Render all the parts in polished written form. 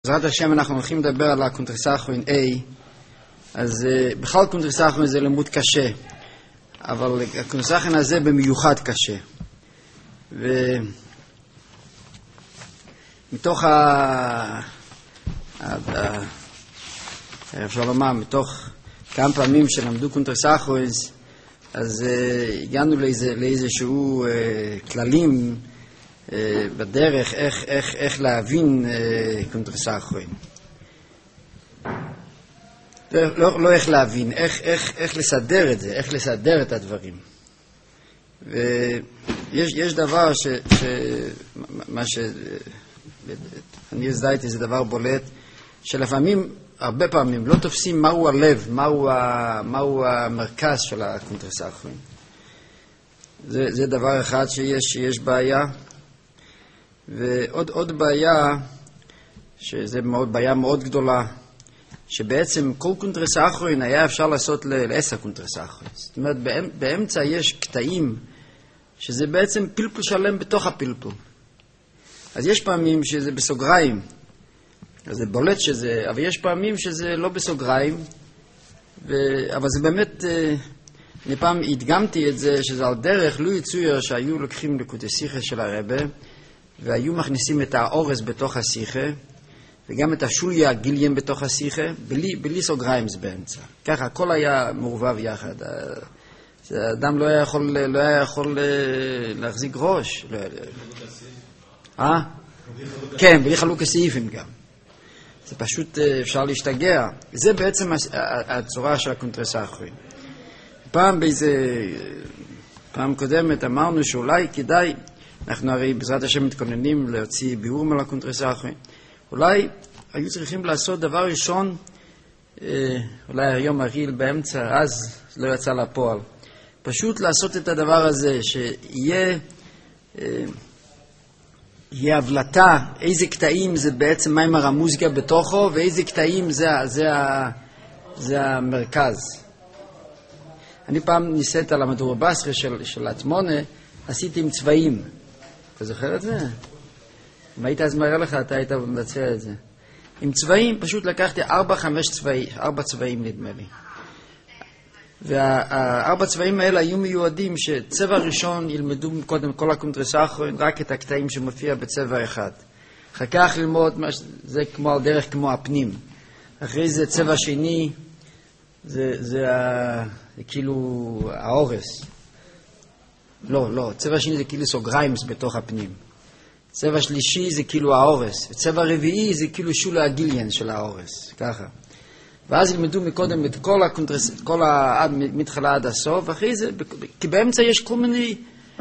בעזרת השם אנחנו הולכים לדבר על הקונטרסאחרין A. אז בכלל קונטרסאחרין זה לימוד קשה, אבל הקונטרסאחרין הזה במיוחד קשה. ומתוך אפשר לומר, מתוך כמה פעמים שלמדו קונטרסאחרין, אז הגענו לאיזשהו כללים בדרך איך להבין קונטרסאחרין. לא איך להבין, איך לסדר את זה, איך לסדר את הדברים. ויש דבר מה שאני הזדהיתי, זה דבר בולט, שלפעמים, הרבה פעמים, לא תופסים מהו הלב, מהו המרכז של הקונטרסאחרין. זה דבר אחד שיש בעיה. ועוד בעיה, שזה בעיה מאוד גדולה, שבעצם כל קונטרסאחרין היה אפשר לעשות ל10 קונטרסאחרין. זאת אומרת, באמצע יש קטעים שזה בעצם פלפול שלם בתוך הפלפול. אז יש פעמים שזה בסוגריים, אז זה בולט שזה, אבל יש פעמים שזה לא בסוגריים, אבל זה באמת, אני פעם הדגמתי את זה, שזה על דרך לא יצויר שהיו לוקחים לקוטי שיחה של הרבה, והיו מכניסים את האורס בתוך השיחה, וגם את השוליה הגיליים בתוך השיחה, בלי סוגריים זה באמצע. ככה, הכל היה מעורבב יחד. האדם לא היה יכול להחזיק ראש. כן, בלי חלוק הסעיפים גם. זה פשוט אפשר להשתגע. זה בעצם הצורה של הקונטרסאחרין. פעם קודמת אמרנו שאולי כדאי, אנחנו הרי בעזרת השם מתכוננים להוציא ביאור על הקונטרסאחרין. אולי היו צריכים לעשות דבר ראשון, אולי היום הריל באמצע, אז לא יצא לפועל. פשוט לעשות את הדבר הזה, שיהיה הבלטה, איזה קטעים זה בעצם מיימר המוזיקה בתוכו, ואיזה קטעים זה המרכז. אני פעם ניסית על המדור בסרי של התמונה, עשיתי עם צבעים. אתה זוכר את זה? אם היית אז מראה לך, אתה היית מבצע את זה. עם צבעים, פשוט לקחתי 4-5 צבעים, 4 צבעים נדמה לי. וה4 צבעים האלה היו מיועדים שצבע ראשון ילמדו קודם כל הקונטרסאחרין, רק את הקטעים שמופיע בצבע אחד. אחר כך ללמוד, זה כמו על דרך כמו הפנים. אחרי זה צבע שני, זה כאילו האורס. לא, צבע שני זה כאילו סוגריים בתוך הפנים. צבע שלישי זה כאילו האורס. וצבע רביעי זה כאילו שולה הגיליין של האורס. ככה. ואז ילמדו מקודם את כל מתחלה עד הסוף, ואחרי זה, כי באמצע יש כל מיני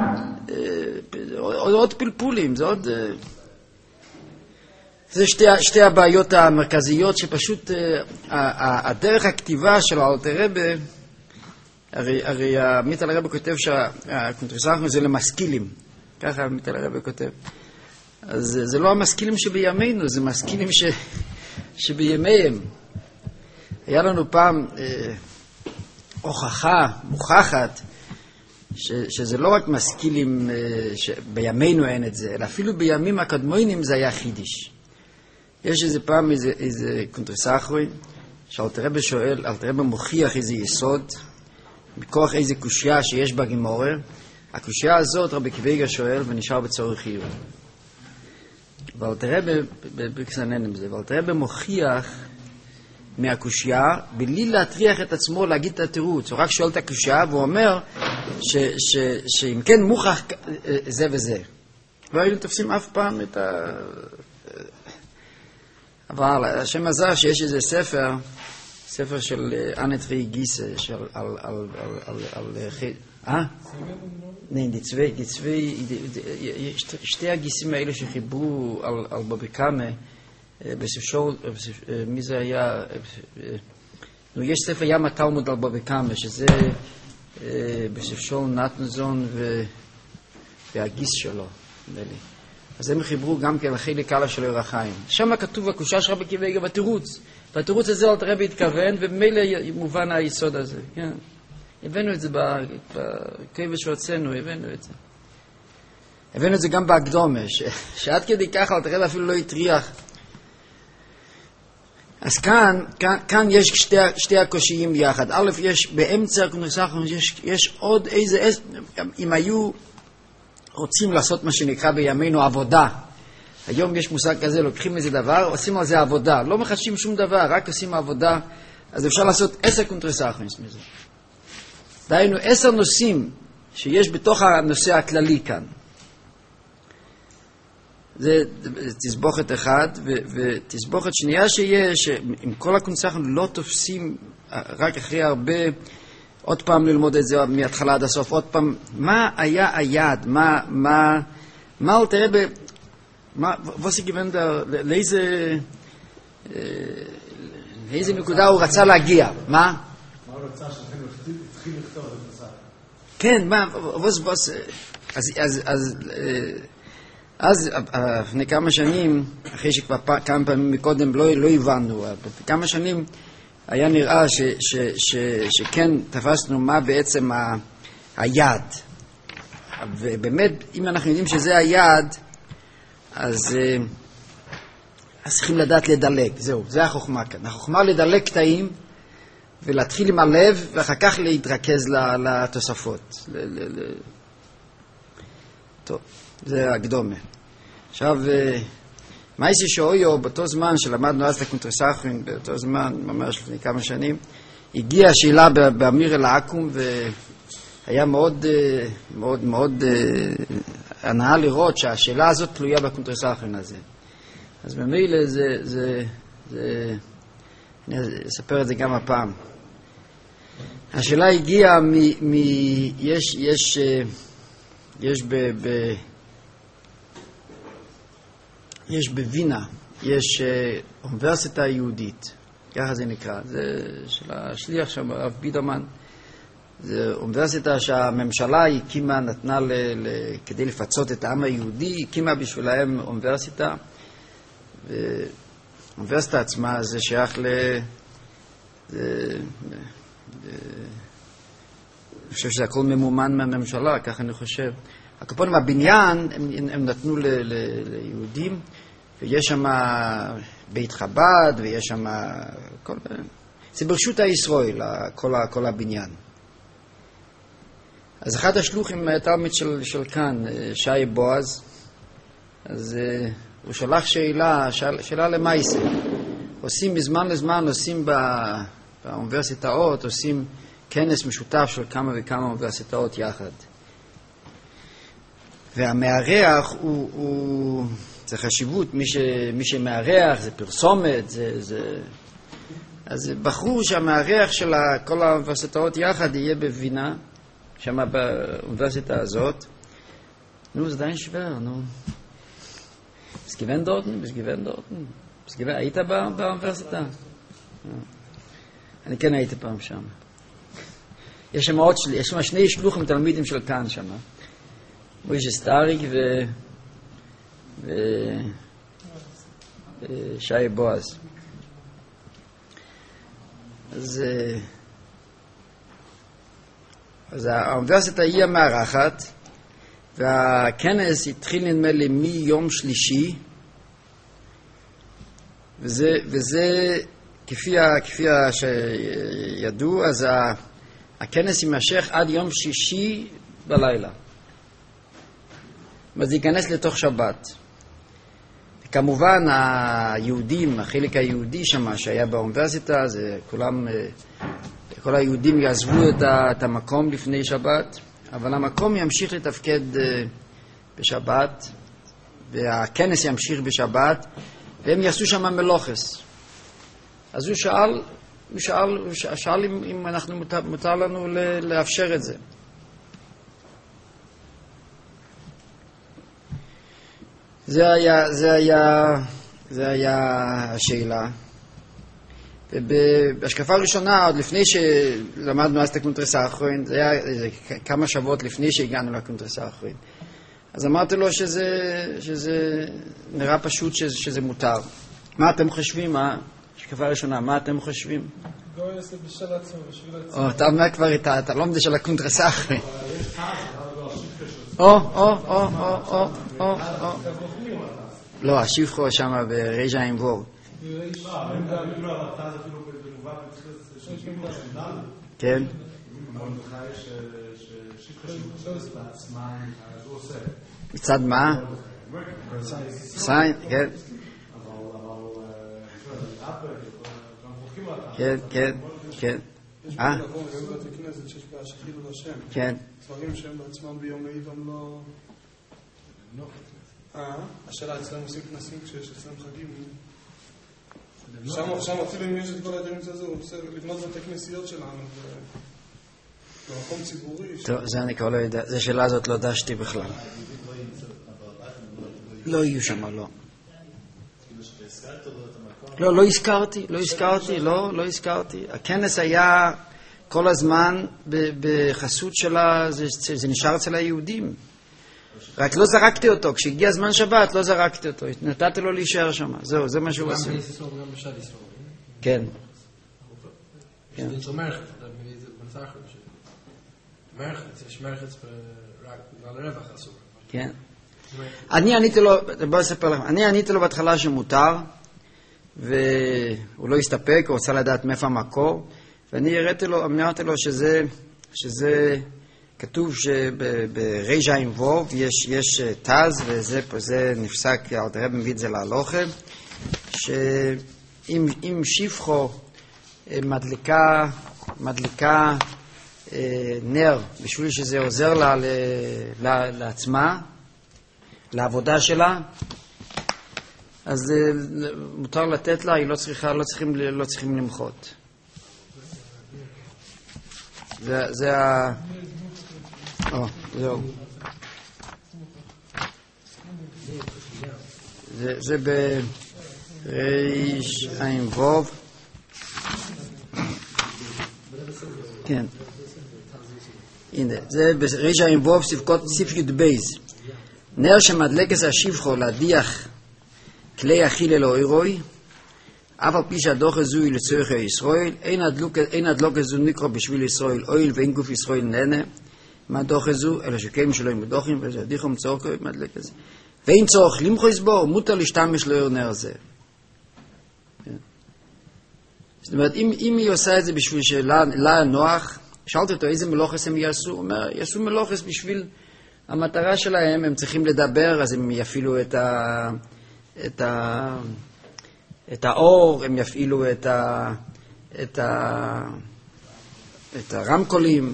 עוד פלפולים, זה עוד... זה שתי הבעיות המרכזיות שפשוט הדרך הכתיבה של האלטר רבי, הרי מיטל הרבי כותב שהקונטרסאחרין זה למשכילים, ככה מיטל הרבי כותב. אז זה לא המשכילים שבימינו, זה משכילים שבימיהם. היה לנו פעם הוכחה מוכחת שזה לא רק משכילים שבימינו אין את זה, אלא אפילו בימים הקדמונים זה היה חידיש. יש איזה פעם איזה קונטרסאחרין שאלתר רבי שואל, אלתר רבי מוכיח איזה יסוד מכוח איזה קושיה שיש בגימורה. הקושיה הזאת רבי קוויגה שואל ונשאר בצורך חיוב. ואלתר רבי בקסנן עם זה, ואלתר רבי מוכיח מהקושיה בלי להטריח את עצמו להגיד את התירוץ. הוא רק שואל את הקושיה והוא אומר שאם כן מוכח זה וזה. לא היו תופסים אף פעם את אבל השם עזר שיש איזה ספר של אנטרי גיסה שתי הגיסים האלה שחיברו על בבי קאמה בספר, מי זה היה? יש ספר ים התלמוד על בבי קאמה, שזה בספר נתנזון והגיס שלו, נדמה לי. אז הם חיברו גם כן לחלק קלה של אור החיים. שם כתוב הקושה של רבי קוויגה בתירוץ. והתירוץ הזה אלתר רבי התכוון, ובמילא מובן היסוד הזה. כן. הבאנו את זה בקובץ שהוצאנו, הבאנו את זה גם בהקדומה, שעד כדי ככה אלתר רבי אפילו לא הטריח אז כאן יש שתי הקושיים יחד. א', יש באמצע הקונטרס האחרון, יש עוד איזה, אם היו רוצים לעשות מה שנקרא בימינו עבודה, היום יש מושג כזה, לוקחים איזה דבר, עושים על זה עבודה, לא מחדשים שום דבר, רק עושים עבודה, אז אפשר לעשות 10 קונטרס האחרון מזה. דהיינו 10 נושאים שיש בתוך הנושא הכללי כאן. זה תסבוכת אחד, ותסבוכת שנייה שיש, עם כל הקונצחון לא תופסים, רק אחרי הרבה, עוד פעם ללמוד את זה מההתחלה עד הסוף, עוד פעם, מה היה היעד, מה הוא תראה ווס גיוונדר, לאיזה נקודה הוא רצה להגיע, מה? מה הוא רצה שאתם התחיל לכתוב את זה? כן, מה, ווס, אז לפני כמה שנים, אחרי שכבר כמה פעמים מקודם לא הבנו, כמה שנים היה נראה שכן תפסנו מה בעצם היעד. ובאמת, אם אנחנו יודעים שזה היעד, אז צריכים לדעת לדלג. זהו, זה החוכמה כאן. החוכמה לדלג קטעים ולהתחיל עם הלב, ואחר כך להתרכז לתוספות. טוב, זה הקדומה. עכשיו, מייסי שאויו, באותו זמן שלמדנו אז לקונטרס האחרון, באותו זמן, ממש לפני כמה שנים, הגיעה השאלה באמיר אל-עקום, והיה מאוד, מאוד, מאוד הנאה לראות שהשאלה הזאת תלויה בקונטרס האחרון הזה. אז במילא אני אספר את זה גם הפעם. השאלה הגיעה יש בווינה, יש אוניברסיטה יהודית, ככה זה נקרא, זה של השליח שם, הרב בידרמן. זה אוניברסיטה שהממשלה הקימה, נתנה כדי לפצות את העם היהודי, הקימה בשבילהם אוניברסיטה. האוניברסיטה עצמה זה שייך אני חושב שזה הכל ממומן מהממשלה, ככה אני חושב. הקופונים, הבניין, הם נתנו ליהודים, ויש שם בית חב"ד, ויש שם זה ברשות הישראל, כל הבניין. אז אחד השלוחים, תלמיד של כאן, שי בועז, אז הוא שלח שאלה למייסה. עושים מזמן לזמן, עושים באוניברסיטאות, עושים כנס משותף של כמה וכמה אוניברסיטאות יחד. והמארח זה חשיבות, מי שמארח זה פרסומת, אז בחרו שהמארח של כל האוניברסיטאות יחד יהיה בווינה, שם באוניברסיטה הזאת. נו, זה די שוור, נו. bis gewend dorten. היית באוניברסיטה? אני כן הייתי פעם שם. יש שם שני שלוחים תלמידים של כאן שם. מוישה סטאריק ושי בועז. אז האוניברסיטה היא המארחת, והכנס התחיל נדמה לי מיום שלישי, וזה כפי שידעו, אז הכנס יימשך עד יום שישי בלילה. אז ייכנס לתוך שבת. וכמובן היהודים, החלק היהודי שם שהיה באוניברסיטה, זה כל היהודים יעזבו את המקום לפני שבת, אבל המקום ימשיך לתפקד בשבת, והכנס ימשיך בשבת, והם יעשו שם מלוכס. אז הוא שאל אם אנחנו מותר לנו לאפשר את זה. זה היה השאלה. ובהשקפה הראשונה, עוד לפני שלמדנו אז את הקונטרס האחרון, זה היה כמה שבועות לפני שהגענו לקונטרס האחרון. אז אמרתי לו שזה נראה פשוט שזה מותר. מה אתם חושבים? השקפה הראשונה, מה אתם חושבים? לא יעשה בשביל עצמו. אתה אומר כבר, אתה לא מדע של הקונטרס האחרון. לא, השיבחו שם ברגע עם בור. כן. מצד מה? סיין, כן. כן, כן, כן. כן. דברים שהם בעצמם ביום העידם לא... השאלה, אצלם עושים כנסים כשיש אצלם חגים. שם אפילו אם יש את כל הדברים הזה, הוא עושה לבנות בתי כנסיות שלנו במקום ציבורי. טוב, זה אני כבר לא יודע. זו שאלה הזאת לא דשתי בכלל. לא יהיו שם, לא. לא הזכרתי. הכנס היה כל הזמן בחסות שלה, זה נשאר אצל היהודים. רק לא זרקתי אותו, כשהגיע זמן שבת לא זרקתי אותו, נתתי לו להישאר שם, זהו, זה מה שהוא עושה. גם בשד ישראל. כן. יש מרחץ, יש מרחץ רק על הרווח אסור. כן. אני עניתי לו, בוא אספר לכם, אני עניתי לו בהתחלה שמותר, והוא לא הסתפק, הוא רוצה לדעת מאיפה המקור, ואני אמרתי לו שזה כתוב שבריש עין וו יש תז, וזה נפסק, הרב מביא את זה להלוכה, שאם שפחו מדליקה נר בשביל שזה עוזר לה לעצמה, לעבודה שלה, אז מותר לתת לה, היא לא צריכים למחות. זה זהו. זה בריש עין ווב. כן. הנה, זה בריש עין ווב סif י' בייז. נר שמדלק את השפחו להדיח כלי אכיל אלו אירוי, אף על פי שהדוח הזוי לצורך ישראל, אין הדלוק הזו נקרא בשביל ישראל, אויל ואין גוף ישראל נהנה, מהדוח הזו, אלא שקיים שלו עם הדוחים, וזה דיחום צורכו, מדלק הזה. ואין צורך למחויס בו, מותר להשתמש לו נר זה. זאת אומרת, אם היא עושה את זה בשביל שלה נוח, שאלתי אותו איזה מלוכס הם יעשו, הוא אומר, יעשו מלוכס בשביל המטרה שלהם, הם צריכים לדבר, אז הם יפעילו את האור, הם יפעילו את הרמקולים.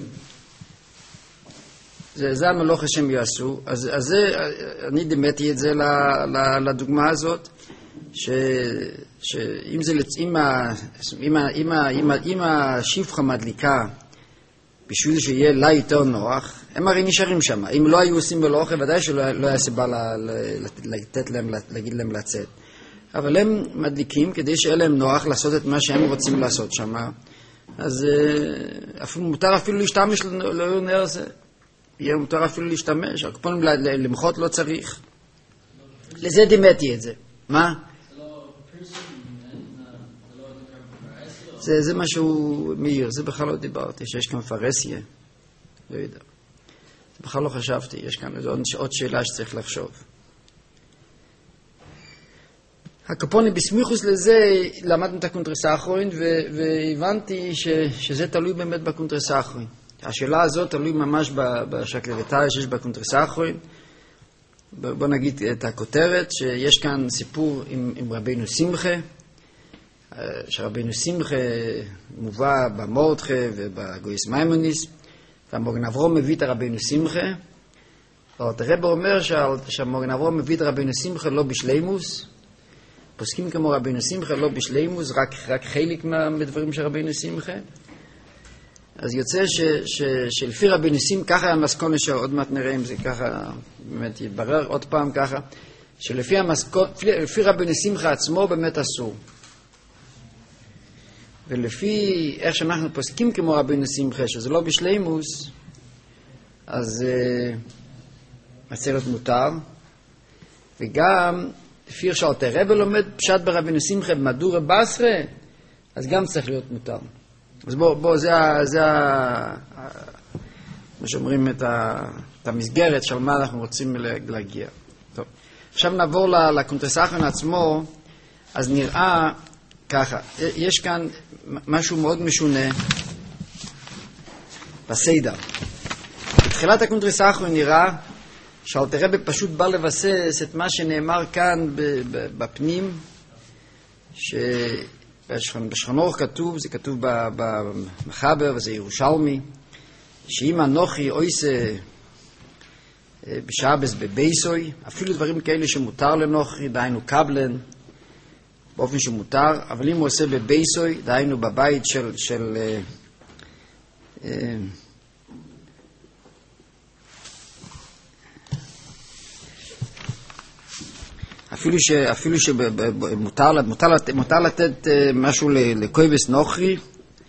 זה המלוכס שהם יעשו. אז אני דמתי את זה לדוגמה הזאת, אם השפחה מדליקה בשביל שיהיה לה יותר נוח, הם הרי נשארים שם. אם לא היו עושים מלוכה, ודאי שלא היה סיבה להגיד להם לצאת. אבל הם מדליקים כדי שיהיה להם נוח לעשות את מה שהם רוצים לעשות שם. אז מותר אפילו להשתמש לנר הזה. יהיה מותר אפילו להשתמש. הקופונים למחות לא צריך. לזה דימתי את זה. מה? זה משהו מאיר. זה בכלל לא דיברתי. שיש כאן פרסיה. לא יודע. זה בכלל לא חשבתי. יש כאן עוד שאלה שצריך לחשוב. הקופונים בסמיכוס לזה למדנו את הקונטרס האחרון והבנתי שזה תלוי באמת בקונטרס האחרון. השאלה הזאת תלוי ממש בשקלרתאי שיש בקונטרס האחרון. בוא נגיד את הכותרת שיש כאן סיפור עם רבינו שמחה, שרבינו שמחה מובא במורדכה ובגויס מיימוניס, והמוגן אברום מביא את רבינו שמחה, והרב אומר שהמוגן אברום מביא את רבינו שמחה לא בשלימוס, פוסקים כמו רבינו שמחה לא בשלימוס, רק חלק מהדברים של רבינו שמחה. אז יוצא שלפי רבינו שמחה, ככה המסכונה שעוד מעט נראה אם זה ככה, באמת יתברר עוד פעם ככה, שלפי רבינו שמחה עצמו באמת אסור. ולפי איך שאנחנו פוסקים כמו רבינו שמחה, שזה לא בשלימוס, אז מצלת מותר, וגם לפי שאלתר רבי לומד פשט ברבינו שמחה במדורה בסרה, אז גם צריך להיות מותר. אז בוא, זה מה שאומרים את המסגרת של מה אנחנו רוצים להגיע. טוב. עכשיו נעבור לקונטרס האחרון עצמו, אז נראה ככה, יש כאן משהו מאוד משונה בסדר. בתחילת הקונטרס האחרון נראה שאלתר רבי פשוט בא לבסס את מה שנאמר כאן בפנים, שבשולחן אורך כתוב, זה כתוב במחבר וזה ירושלמי, שאם אנוכי אויסה בשבס בבייסוי, אפילו דברים כאלה שמותר לנוכרי, דהיינו קבלן, באופן שמותר, אבל אם הוא עושה בבייסוי, דהיינו בבית של אפילו שמותר לתת משהו לקויבס נוכרי,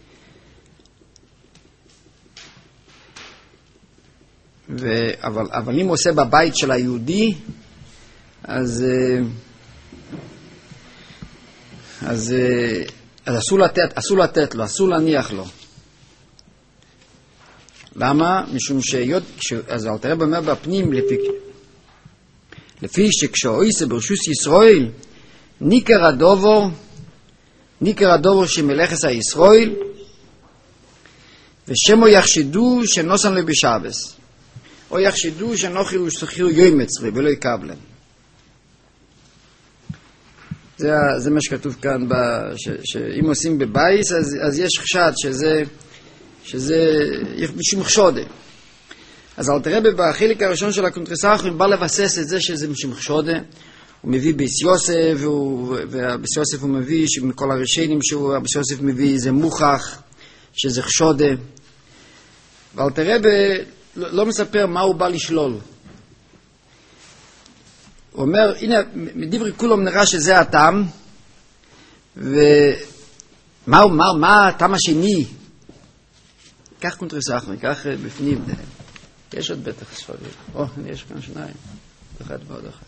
אבל אם הוא עושה בבית של היהודי, אז אסור לתת לו, אסור להניח לו. למה? משום אז אלתר רבי אומר בפנים, לפי שכשאויסה ברשוס ישראל ניקר הדובור שמלאכס הישראל ושמו יחשדו שנוסן לו בשבס, או יחשדו שנוכי הוא שכיר יוימצרי ולא יקבלן. זה מה שכתוב כאן, שאם עושים בבייס אז יש חשד שזה משום חשודה. אז אלתר רבי בחלק הראשון של הקונטרס האחרון בא לבסס את זה שזה משום חשודה. הוא מביא ביס יוסף, וביס יוסף הוא מביא שמכל הראשונים שביס יוסף מביא זה מוכח שזה חשודה. ואלתר רבי לא מספר מה הוא בא לשלול. הוא אומר, הנה, מדברי כולם נראה שזה הטעם, ומה הטעם השני? כך קונטרס האחרון, כך בפנים. יש עוד בטח ספרים. יש כאן שניים. אחד ועוד אחד.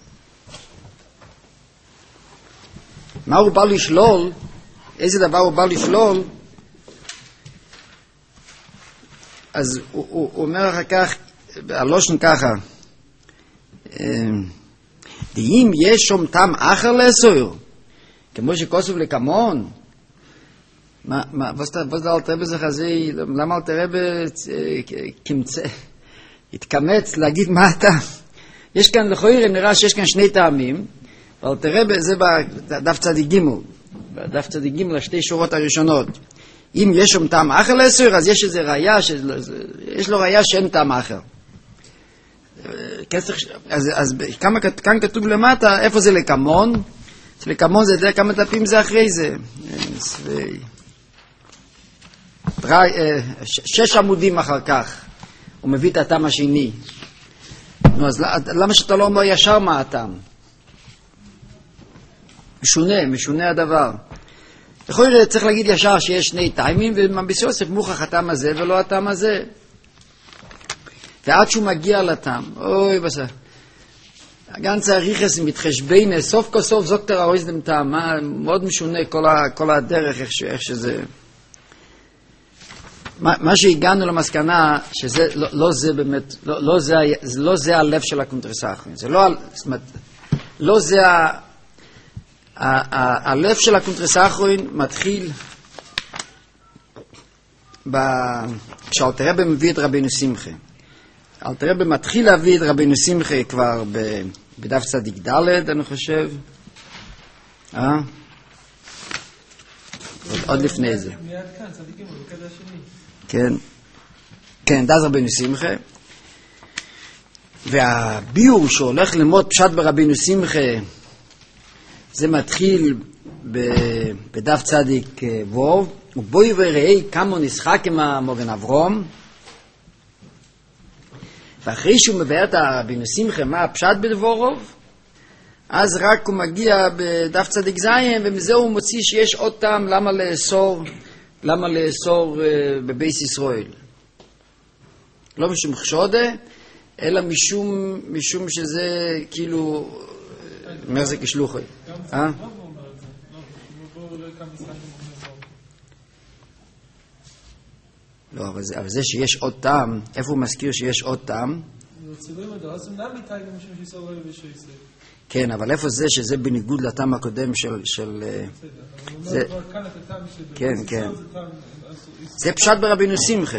מה הוא בא לשלול? איזה דבר הוא בא לשלול? אז הוא אומר אחר כך, הלושן ככה, דיים יש שום טעם אחר לאסור, כמו שכוסף לקמון. was der Alter Rebbe sich also, למה Alter Rebbe התקמץ להגיד מה הטעם? יש כאן, לכאורה נראה שיש כאן שני טעמים, ואלתר רבי זה בדף צדיק ג', בדף צדיק ג' לשתי שורות הראשונות. אם יש שם טעם אחר לאסור, אז יש איזה ראיה, יש לו ראיה שאין טעם אחר. אז כאן כתוב למטה, איפה זה לקמון? לקמון זה יודע כמה דפים זה אחרי זה. 6 עמודים אחר כך. הוא מביא את הטעם השני. נו, אז למה שאתה לא אומר ישר מה הטעם? משונה הדבר. יכול צריך להגיד ישר שיש שני טעמים, ובביס יוסף מוכח הטעם הזה ולא הטעם הזה. ועד שהוא מגיע לטעם, אוי בסדר. הגן צריך מתחשבין, סוף כל סוף זוקטר האויזדם טעם, מאוד משונה כל הדרך, איך שזה... מה שהגענו למסקנה, שזה לא זה באמת, לא זה הלב של הקונטרס האחרון. זה לא זה הלב של הקונטרס האחרון מתחיל כשאלתר רבי מביא את רבינו שמחה. אלתר רבי מתחיל להביא את רבינו שמחה כבר בדף צדיק ד' אני חושב. עוד לפני זה. מיד כאן, צדיקים, בקטע השני. כן, דאז רבינו שמחה. והביור שהולך ללמוד פשט ברבינו שמחה, זה מתחיל בדף צדיק ווב, ובואי וראי כמה נשחק עם המוגן אברום, ואחרי שהוא מבאר את רבינו שמחה מה הפשט בדבורוב, אז רק הוא מגיע בדף צדיק זין, ומזה הוא מוציא שיש עוד טעם למה לאסור בבייס ישראל. לא משום חשודה, אלא משום שזה כאילו מרזק כשלוחי. לא, אבל זה שיש עוד טעם, איפה הוא מזכיר שיש עוד טעם? כן, אבל איפה זה שזה בניגוד לטעם הקודם של זה, כן, כן. זה פשט ברבינו שמחה,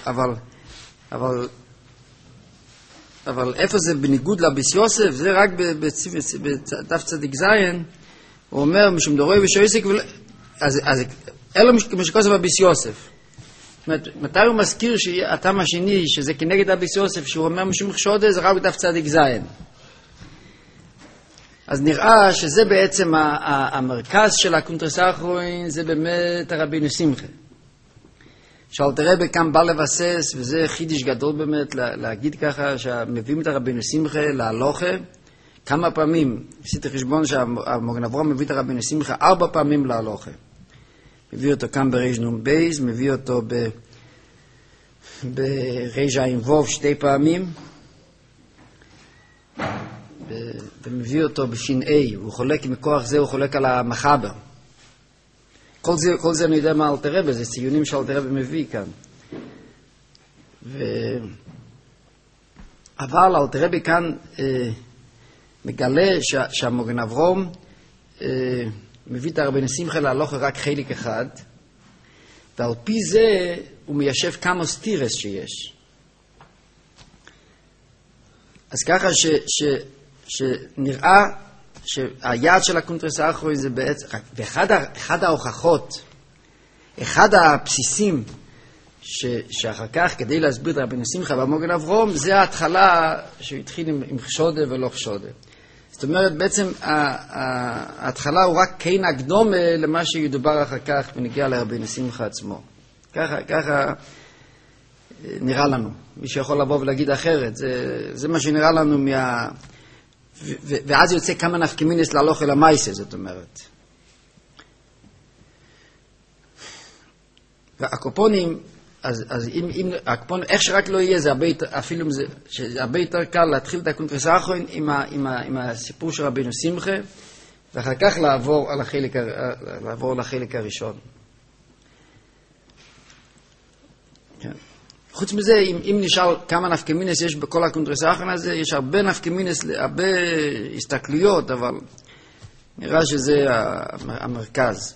אבל איפה זה בניגוד לביס יוסף, זה רק בדף צדיק זין, הוא אומר, משום דורוי ושויסק, אז אלו משקוסף בביס יוסף. מתי הוא מזכיר שהטעם השני, שזה כנגד הביס יוסף, שהוא אומר משום חשודה, זה רק בדף צדיק זין. אז נראה שזה בעצם המרכז של הקונטרס האחרון, זה באמת הרבינו שמחה. שאלתר רבי כאן בא לבסס, וזה חידש גדול באמת להגיד ככה, שמביאים את הרבינו שמחה להלוכה, כמה פעמים, עשיתי חשבון שהמוגן אברהם מביא את הרבינו שמחה 4 פעמים להלוכה. מביא אותו כאן בריש נון בייז, מביא אותו בריש עין ווב 2 פעמים, ומביא אותו בשין A, הוא חולק מכוח זה, הוא חולק על המחבר. כל זה אני יודע מה אלתר רבי, זה ציונים שאלתר רבי מביא כאן. אבל אלתר רבי כאן מגלה שהמוגן אברהם מביא את הרבינו שמחה להלוכה רק חלק אחד, ועל פי זה הוא מיישב כמה סתירס שיש. אז ככה שנראה שהיעד של הקונטרס האחרון זה בעצם, ואחד ההוכחות, אחד הבסיסים שאחר כך כדי להסביר את הרבינו שמחה במוגן אברהם, זה ההתחלה שהוא התחיל עם חשודה ולא חשודה. זאת אומרת, בעצם ההתחלה הוא רק כן הקדומה למה שידובר אחר כך ונגיע לרבינו שמחה עצמו. ככה נראה לנו. מי שיכול לבוא ולהגיד אחרת, זה מה שנראה לנו ואז יוצא כמה נפקמינס להלוך אל המייסה, זאת אומרת. והקופונים, אז אם הקופון, איך שרק לא יהיה, זה הרבה יותר קל להתחיל את הקונטרס האחרון עם הסיפור של רבינו שמחה, ואחר כך לעבור לחלק הראשון. כן. חוץ מזה, אם נשאל כמה נפקמינס יש בכל הקונטרס האחרון הזה, יש הרבה נפקמינס, הרבה הסתכלויות, אבל נראה שזה המרכז.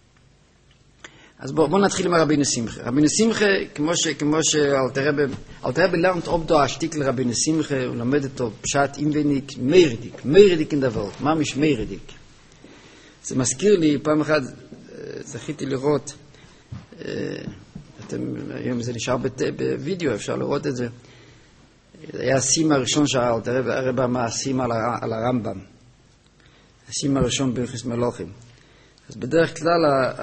אז בואו נתחיל עם הרבינו שמחה. רבינו שמחה, כמו שאלתר רבי לרנט עובדו השתיק לרבינו שמחה, הוא למד אותו פשט אימבניק, מיירדיק אין דברות, ממש מיירדיק. זה מזכיר לי, פעם אחת זכיתי לראות, היום זה נשאר בווידאו, אפשר לראות את זה. זה היה הסיום הראשון שהאלתר רבי אמר, הסיום על הרמב"ם. הסיום הראשון בהלכות מלוכים. אז בדרך כלל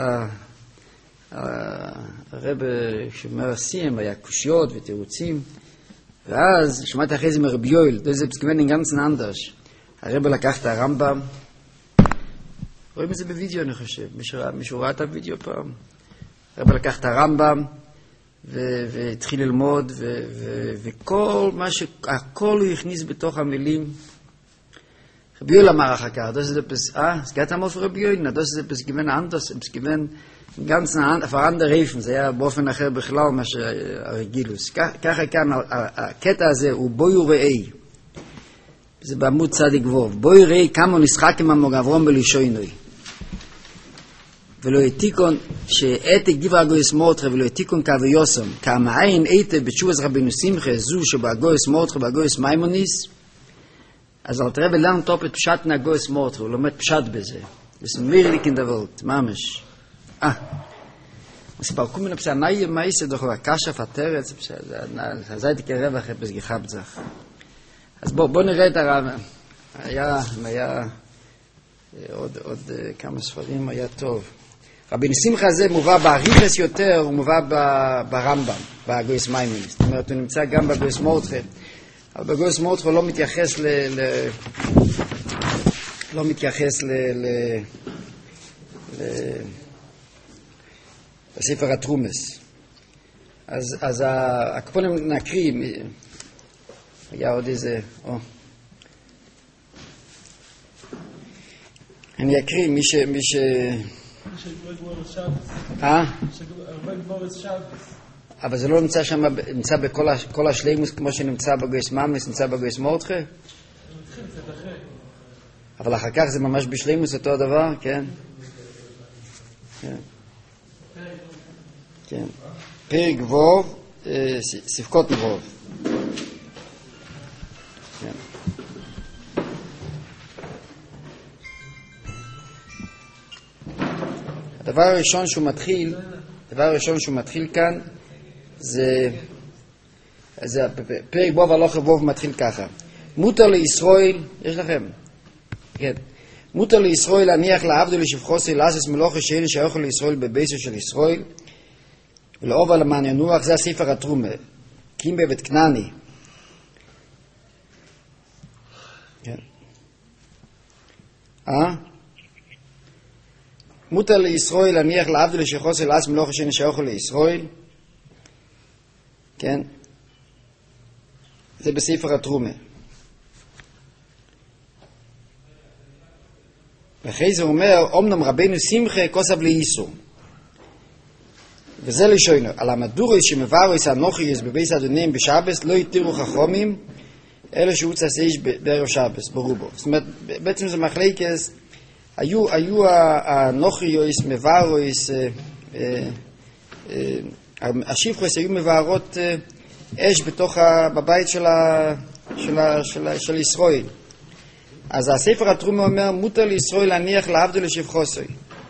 הרבי שאומר הסיום היה קושיות ותירוצים, ואז שמעתי אחרי זה מרבי יואל, זה בסכוון גנצן אנדרש. הרבי לקח את הרמב"ם, רואים את זה בווידאו אני חושב, מישהו ראה את הווידאו פעם. הרבי לקח את הרמב"ם והתחיל ללמוד, וכל מה הכל הוא הכניס בתוך המילים. רבי יואל אמר אחר כך, סגעת המוף רבי יואל, das ist etwas gewinn anders, es gewinn ganz andere Reifen, זה היה באופן אחר בכלל מה שהרגילוס. ככה כאן, הקטע הזה הוא בואי וראי, זה בעמוד צדיק ווב, בואי וראי כמה נשחק עם המוגן אברהם בלישונוי, ולא יתיקון שעתק דיבר הגויס מורטחה ולא יתיקון קו יוסם, כמעין עתק בתשובס רבינו שמחה, זו שבהגויס מורטחה בהגויס מיימוניס, אז אלתר רבי לרנט טופ את פשט נגויס מורטחה, הוא לומד פשט בזה, זה מיירליק אין דבולט, ממש. אז פרקום מן הפסע, מה יעשה דוחו, הקשה פטרת, זה הייתי כרווח אפס גיחבצח. אז בואו נראה את הרב, היה עוד כמה ספרים, היה טוב. רבינו שמחה הזה מובא באריכוס יותר, הוא מובא ברמב"ם, בגויס מיימוניס. זאת אומרת, הוא נמצא גם בגויס מורטחה, אבל בגויס מורטחה לא מתייחס לא מתייחס לספר התרומס. אז הקופונים נקריא, היה עוד איזה, אני אקריא מי ש... אבל זה לא נמצא שם, נמצא בכל השלימוס כמו שנמצא בגויס ממס, נמצא בגויס מורטחה? אבל אחר כך זה ממש בשלימוס אותו הדבר, כן? כן. כן. פרק ווב, ספקות ווב. כן. הדבר הראשון שהוא מתחיל כאן, זה פרק ווב הלוך ווב מתחיל ככה. מותר לישראל, יש לכם? כן. מותר לישראל להניח לעבדו לשפחוסי לעשות מלוכה שאין שיכול לישראל בבייסו של ישראל ולעובר למען ינוח, זה הספר התרומה. קים בבית כנעני. כן. מותר לישראל להניח לעבדו לשפחוסי לעשות מלוכה שאין שיכול לישראל. כן. זה בספר התרומה. ואחרי זה אומר, אומנם רבנו שמחה כוסב לאיסו. וזה לשונו, על המדורי שמבארויס הנוכיוס בבייס אדונים בשבס, לא יתירו חכומים, אלא שהוא צעשה איש בערב שבס, ברובו. זאת אומרת, בעצם זה מחלקס, היו הנוכיוס, מבארויס, השפחוס היו מבארות אש בבית של ישראל. אז הספר התרומה אומר, מותר לישראל להניח לעבדו לשפחוסי.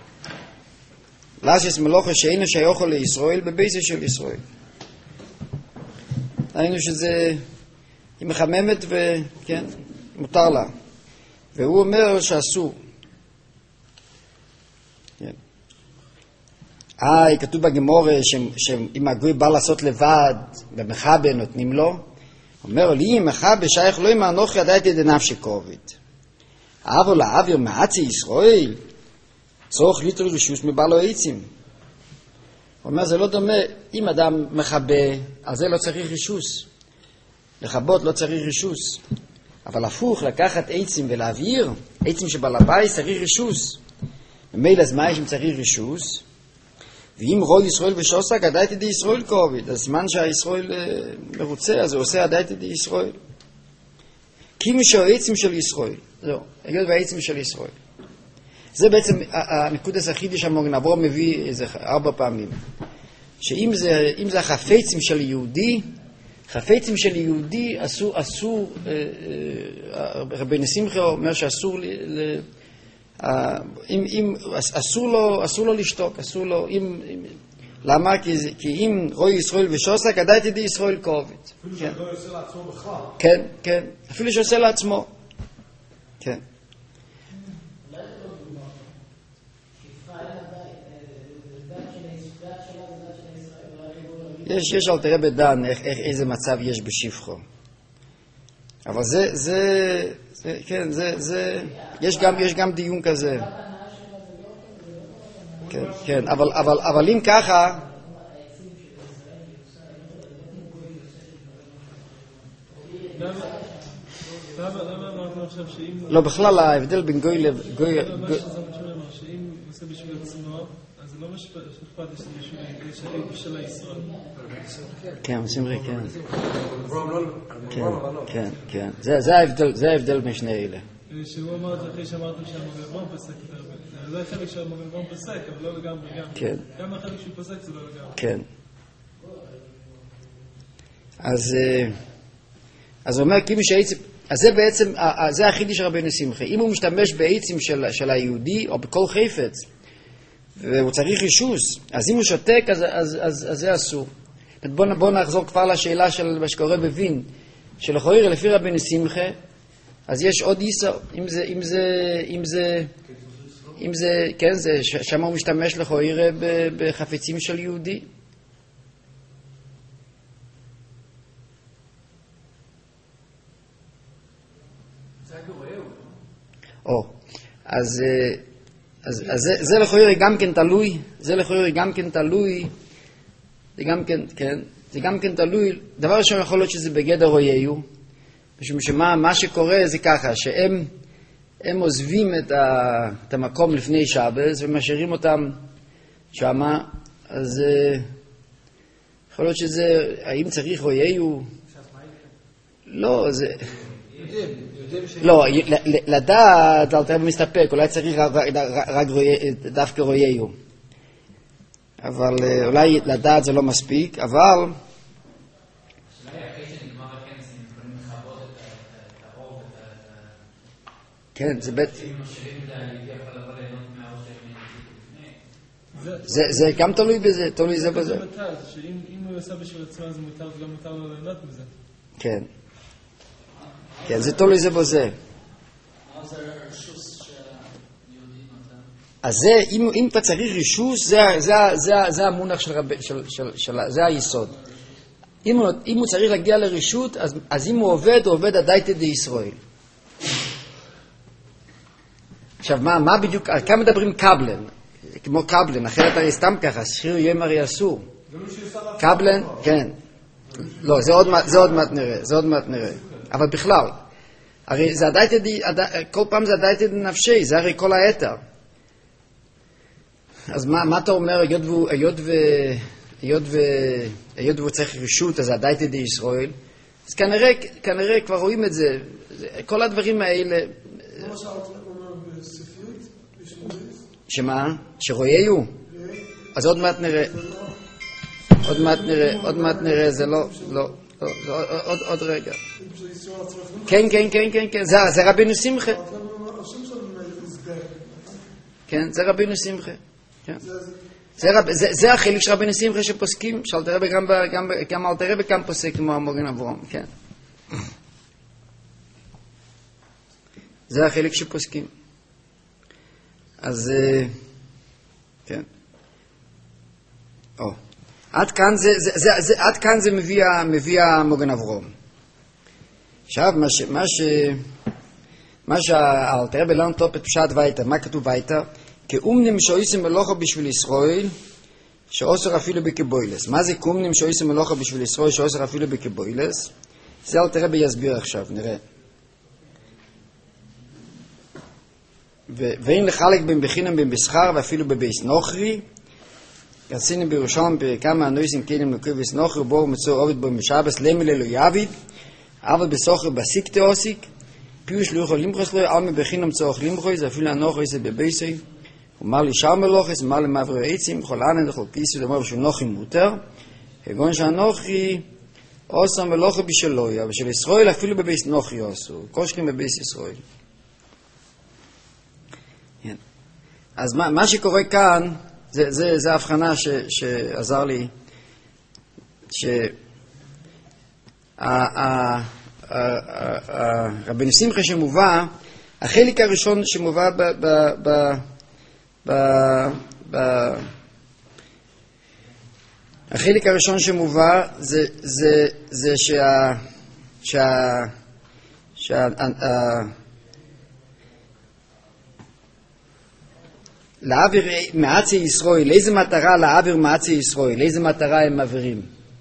לעשות מלוכה שאינו שיכול לישראל בבייסו של ישראל. ראינו שזה, היא מחממת וכן, מותר לה. והוא אומר שאסור. כן. כתוב בגמורה שאם הגוי בא לעשות לבד, במחבה נותנים לו, אומר לי, מחבה שייך לא עם האנוכי עדיין דנפשי קרובית. אבל האוויר מעצי ישראל צורך ליטר רישוס מבעלו עצים. הוא אומר, זה לא דומה, אם אדם מחבה, על זה לא צריך רישוס. לחבות לא צריך רישוס. אבל הפוך, לקחת עצים ולהעביר, עצים שבעל הבית צריך רישוס. ממילא אז מה יש אם צריך רישוס? ואם רואי ישראל ושוסק, עדיין תדי ישראל קרובית. אז זמן שהישראל מרוצה, אז הוא עושה עדיין תדי ישראל. קימו שהעצים של ישראל. זהו, הגיעות והעצים של ישראל. זה בעצם הנקודס החידי שהמוגן אברהם מביא איזה 4 פעמים. שאם זה החפצים של יהודי, חפצים של יהודי אסור, רבי שמחה אומר שאסור, אסור לו לשתוק, אסור לו, למה? כי אם רואי ישראל ושוסק, עדיין תדי ישראל קרובית. אפילו שלא יעשה לעצמו בכלל. כן, כן, אפילו שעושה לעצמו. כן. יש על תראה בדן איזה מצב יש בשפחו. אבל כן, יש גם דיון כזה. כן, כן, אבל אם ככה, לא, בכלל ההבדל בין גוי לגוי... שאם עושה בשביל עצמו, אז זה לא משפט בשביל הישראל. כן, שמרי, כן. כן, כן. זה ההבדל בין שני אלה. שהוא אמר את זה אחרי שאמרתם שהמוגלבון פסק את הרבה. זה לא החלק שהמוגלבון פסק, אבל לא לגמרי גם. כן. גם החלק שהוא פסק זה לא לגמרי. כן. אז הוא אומר, כאילו שהעצם... אז זה בעצם, זה החידוש של רבנו שמחה. אם הוא משתמש בעצים של היהודי, או בכל חפץ, והוא צריך רישוס, אז אם הוא שותק, אז זה אסור. בואו נחזור כבר לשאלה של מה שקורה בווין, שלכאורה לפי רבנו שמחה, אז יש עוד איסור, אם זה, כן, שם הוא משתמש לכאורה בחפצים של יהודי. אז זה לכאורה גם כן תלוי, זה גם כן תלוי, דבר ראשון יכול להיות שזה בגדר רויהו, משום שמה שקורה זה ככה, שהם עוזבים את המקום לפני שבס ומשאירים אותם שמה, אז יכול להיות שזה, האם צריך רויהו? לא, לא, לדעת, אל תראה מסתפק, אולי צריך רק דווקא רויהו. אבל אולי לדעת זה לא מספיק, אבל... כן, זה בית... זה גם תלוי בזה, תלוי זה בזה. שאם הוא עושה בשביל עצמו, אז מותר וגם מותר לו ליהנות מזה. כן. כן, זה תלוי זה בזה. אז זה, אם אתה צריך רישוס, זה המונח זה היסוד. אם הוא צריך להגיע לרישות, אז אם הוא עובד הדייתא דישראל. עכשיו, מה בדיוק, כמה מדברים קבלן? כמו קבלן, אחרת הרי סתם ככה, שכיר יום הרי אסור. קבלן, כן. לא, זה עוד מעט נראה. אבל בכלל, הרי זה כל פעם זה הדייתא דנפשי, זה הרי כל היתר. אז מה אתה אומר, היות והוא צריך רשות, אז הדייתא דישראל, אז כנראה כבר רואים את זה, כל הדברים האלה... שמה? שרויהו? אז עוד מעט נראה, זה לא, עוד רגע. כן, זה רבינו שמחה. כן, זה רבינו שמחה. זה החלק של רבינו שמחה שפוסקים, שאל תראה גם אל תראה וכאן פוסק כמו המוגן אברהם, כן. זה החלק שפוסקים. אז כן. עד כאן זה מביא המוגן אברהם. עכשיו מה שהאלתר רבי לנו טופ את פשט וייטר, מה כתוב וייטר? כאומנים שעושים מלוכה בשביל ישראל שאוסר אפילו בקבוילס. מה זה כאומנים שעושים מלוכה בשביל ישראל שאוסר אפילו בקבוילס? זה אלתר רבי יסביר עכשיו, נראה. ואין לחלק בין בחינם בין בשכר ואפילו בבייס נוכרי. רצינו בירושלים בכמה הנויסים כלים לקובס נוכרי בואו מצור עובד בו משאבס למילה לא יעביד אבל בסוכר בסיקטה עוסיק פיוש לא יכול למחוס לו על מבחינם צורך למחוס אפילו הנוכרי זה בבייסי ומר לי שער מלוכס ומר למעברי עצים כל ענן וכל כיסו דומר בשביל נוכרי מותר כגון שהנוכרי עושה מלוכה בשלוי אבל של ישראל אפילו בבייס נוכרי עשו קושקים בבייס ישראל. אז מה שקורה כאן, זה ההבחנה שעזר לי, רבינו שמחה שמובא, החלק הראשון שמובא החלק הראשון שמובא זה להעביר מעצי ישראל, איזה מטרה להעביר מעצי ישראל, איזה מטרה הם מעבירים?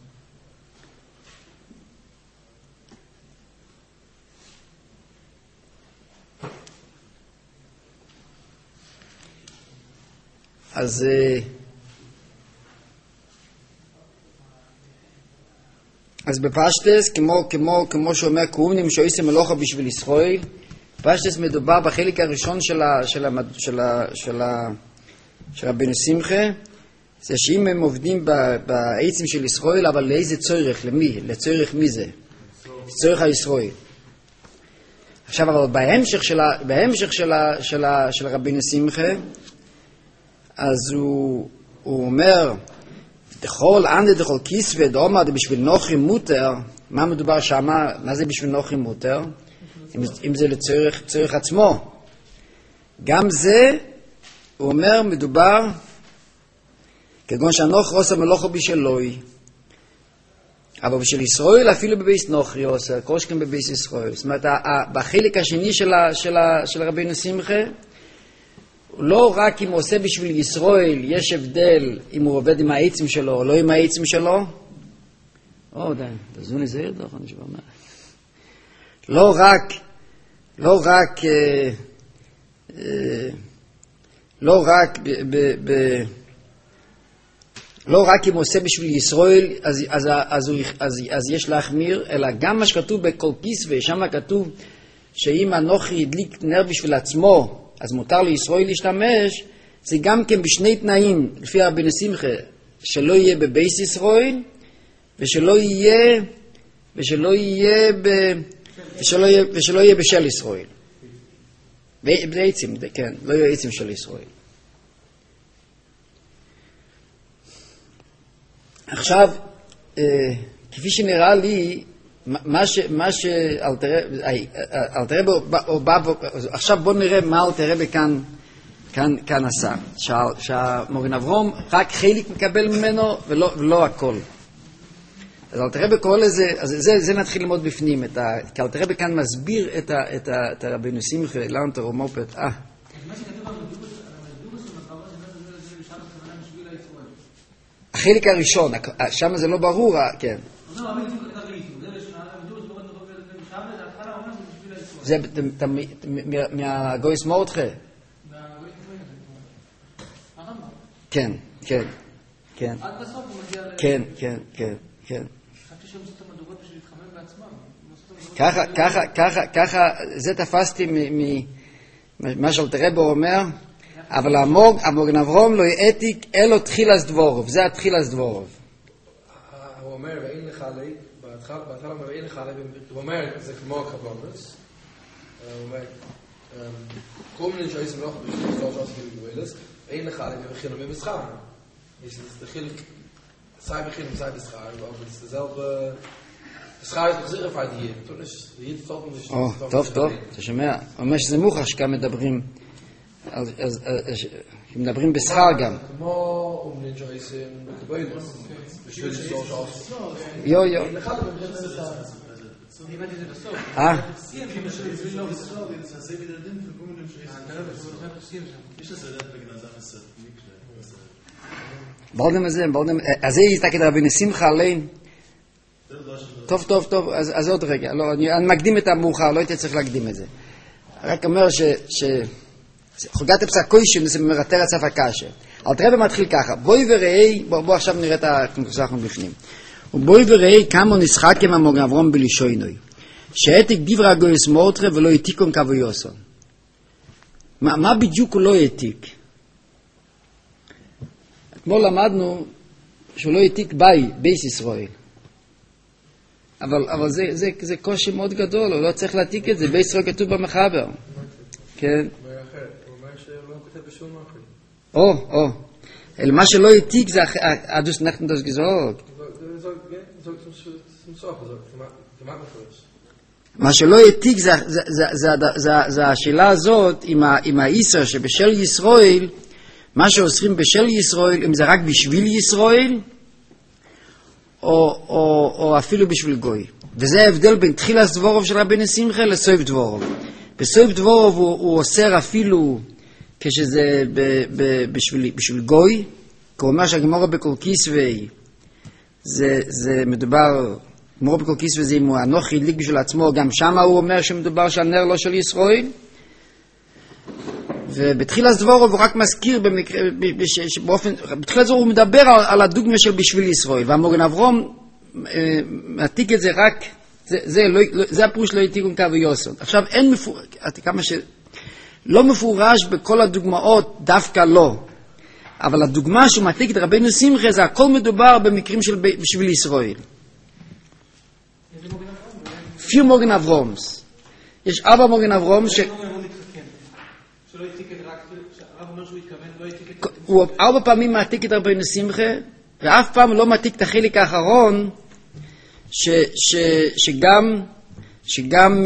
אז בפשטס, כמו שאומר כאומנים שעושים מלוכה בשביל ישראל, פשטס מדובר בחלק הראשון של רבינו שמחה, זה שאם הם עובדים בעצים של ישראל, אבל לאיזה צורך, למי? לצורך מי זה? צורך הישראל. עכשיו, אבל בהמשך של רבינו שמחה, אז הוא אומר, דכל ענד דכל כיסווה דאמר בשביל נוכרי מותר, מה מדובר שם? מה זה בשביל נוכרי מותר? אם זה לצורך עצמו. גם זה, הוא אומר, מדובר כגון שהנוכרי עושה מלוכה בשלוי. אבל בשביל ישראל אפילו בבייס נוכרי עושה, קושכם בבייס ישראל. זאת אומרת, בחלק השני של רבינו שמחה, לא רק אם הוא עושה בשביל ישראל, יש הבדל אם הוא עובד עם העצים שלו או לא עם העצים שלו. די, תזוני זהיר דוח, אני שבא מה. לא רק לא רק אם עושה בשביל ישראל, אז יש להחמיר, אלא גם מה שכתוב בכל כיסוי, שם כתוב שאם אנוכי הדליק נר בשביל עצמו, אז מותר לישראל להשתמש, זה גם כן בשני תנאים, לפי רבי שמחה, שלא יהיה בבייס ישראל, ושלא יהיה בשל ישראל. בעצם, כן, לא יהיה עצם של ישראל. עכשיו, כפי שנראה לי, מה שאלתר רבי עכשיו בוא נראה מה אלתר רבי כאן עשה, שהמורן אברום רק חלק מקבל ממנו ולא הכל. אז אלתר רבי קורא לזה, אז זה נתחיל ללמוד בפנים, כי אלתר רבי כאן מסביר את רבינו שמחה, לאונטר ומופת. החלק הראשון, שם זה לא ברור, כן. זה מהגויס מורדכה. כן, כן, כן. עד בסוף הוא מגיע ל... כן, כן, כן, כן. חשבתי שהם עושים את המדורות בשביל להתחמם בעצמם. ככה, זה תפסתי ממה שאלתר רבי אומר, אבל המורן אברום לא יעתיק אלו תחילת דבורוב, זה התחילת דבורוב. הוא אומר, ואין לך לי, בהתחלה אומר, ואין לך לי, הוא אומר, זה כמו הקבלנס, הוא אומר, כל מיני שעושים לא שעושים בגבוילס, אין לך לי, ובחילום במשחר. יש לזה sei beginnen sei beschreiben aber es selber beschreiben sehr weit hier tun ist hier talken nicht טוב, אתה שומע? אומר שזה מוחש כאן מדברים מדברים בשכר גם כמו נג'ויסים בקבוילס בשביל שלוש עושים יו בעודם הזה, אז זה יסתכל רבינו שמחה עליהם. טוב, אז עוד רגע, אני מקדים את המאוחר, לא הייתי צריך להקדים את זה. רק אומר חוגת הפסקוישן זה מרתר את סף הקשה. אלתר רבי מתחיל ככה, בואי וראי, בוא עכשיו נראה את הקונקרסחון בפנים. ובואי וראי כמה נשחק עם המורן אברום בלישוינוי. שהעתיק דברי הגויס מורדכה ולא העתיקום כבויוסון. מה בדיוק הוא לא העתיק? אתמול למדנו שהוא לא העתיק בייס ישראל. אבל זה קושי מאוד גדול, הוא לא צריך להעתיק את זה, בייס ישראל כתוב במחבר. כן? הוא אומר שהוא לא כותב בשום מקום. אלא מה שלא העתיק זה אדוס נחתם דוס גזוג. מה שלא העתיק זה השאלה הזאת עם האיסר שבשל ישראל, מה שעושים בשל ישראל, אם זה רק בשביל ישראל, או אפילו בשביל גוי. וזה ההבדל בין תחילת דבורוב של רבינו שמחה לסוף דבורוב. בסוף דבורוב הוא אוסר אפילו כשזה בשביל גוי, כי הוא אומר שהגמורה בכל כיסוי, זה מדובר, גמורה בכל כיסוי זה אם הוא אנוכי הדליק בשביל עצמו, גם שם הוא אומר שמדובר שהנר לא של ישראל, ובתחילת דבורוב הוא רק מזכיר בתחילת דבורוב הוא מדבר על הדוגמה של בשביל ישראל, והמורן אברום מעתיק את זה רק, זה הפירוש לא העתיקום כבויוסון. עכשיו לא מפורש בכל הדוגמאות דווקא לא, אבל הדוגמה שהוא מעתיק את רבינו שמחה זה הכל מדובר במקרים של בשביל ישראל. פיר מורן אברומס, יש 4 מורן אברום שלא העתיק את רק, הרב אומר שהוא התכוון, לא העתיק את... הוא 4 פעמים מעתיק את רבינו שמחה, ואף פעם לא מעתיק את החלק האחרון, שגם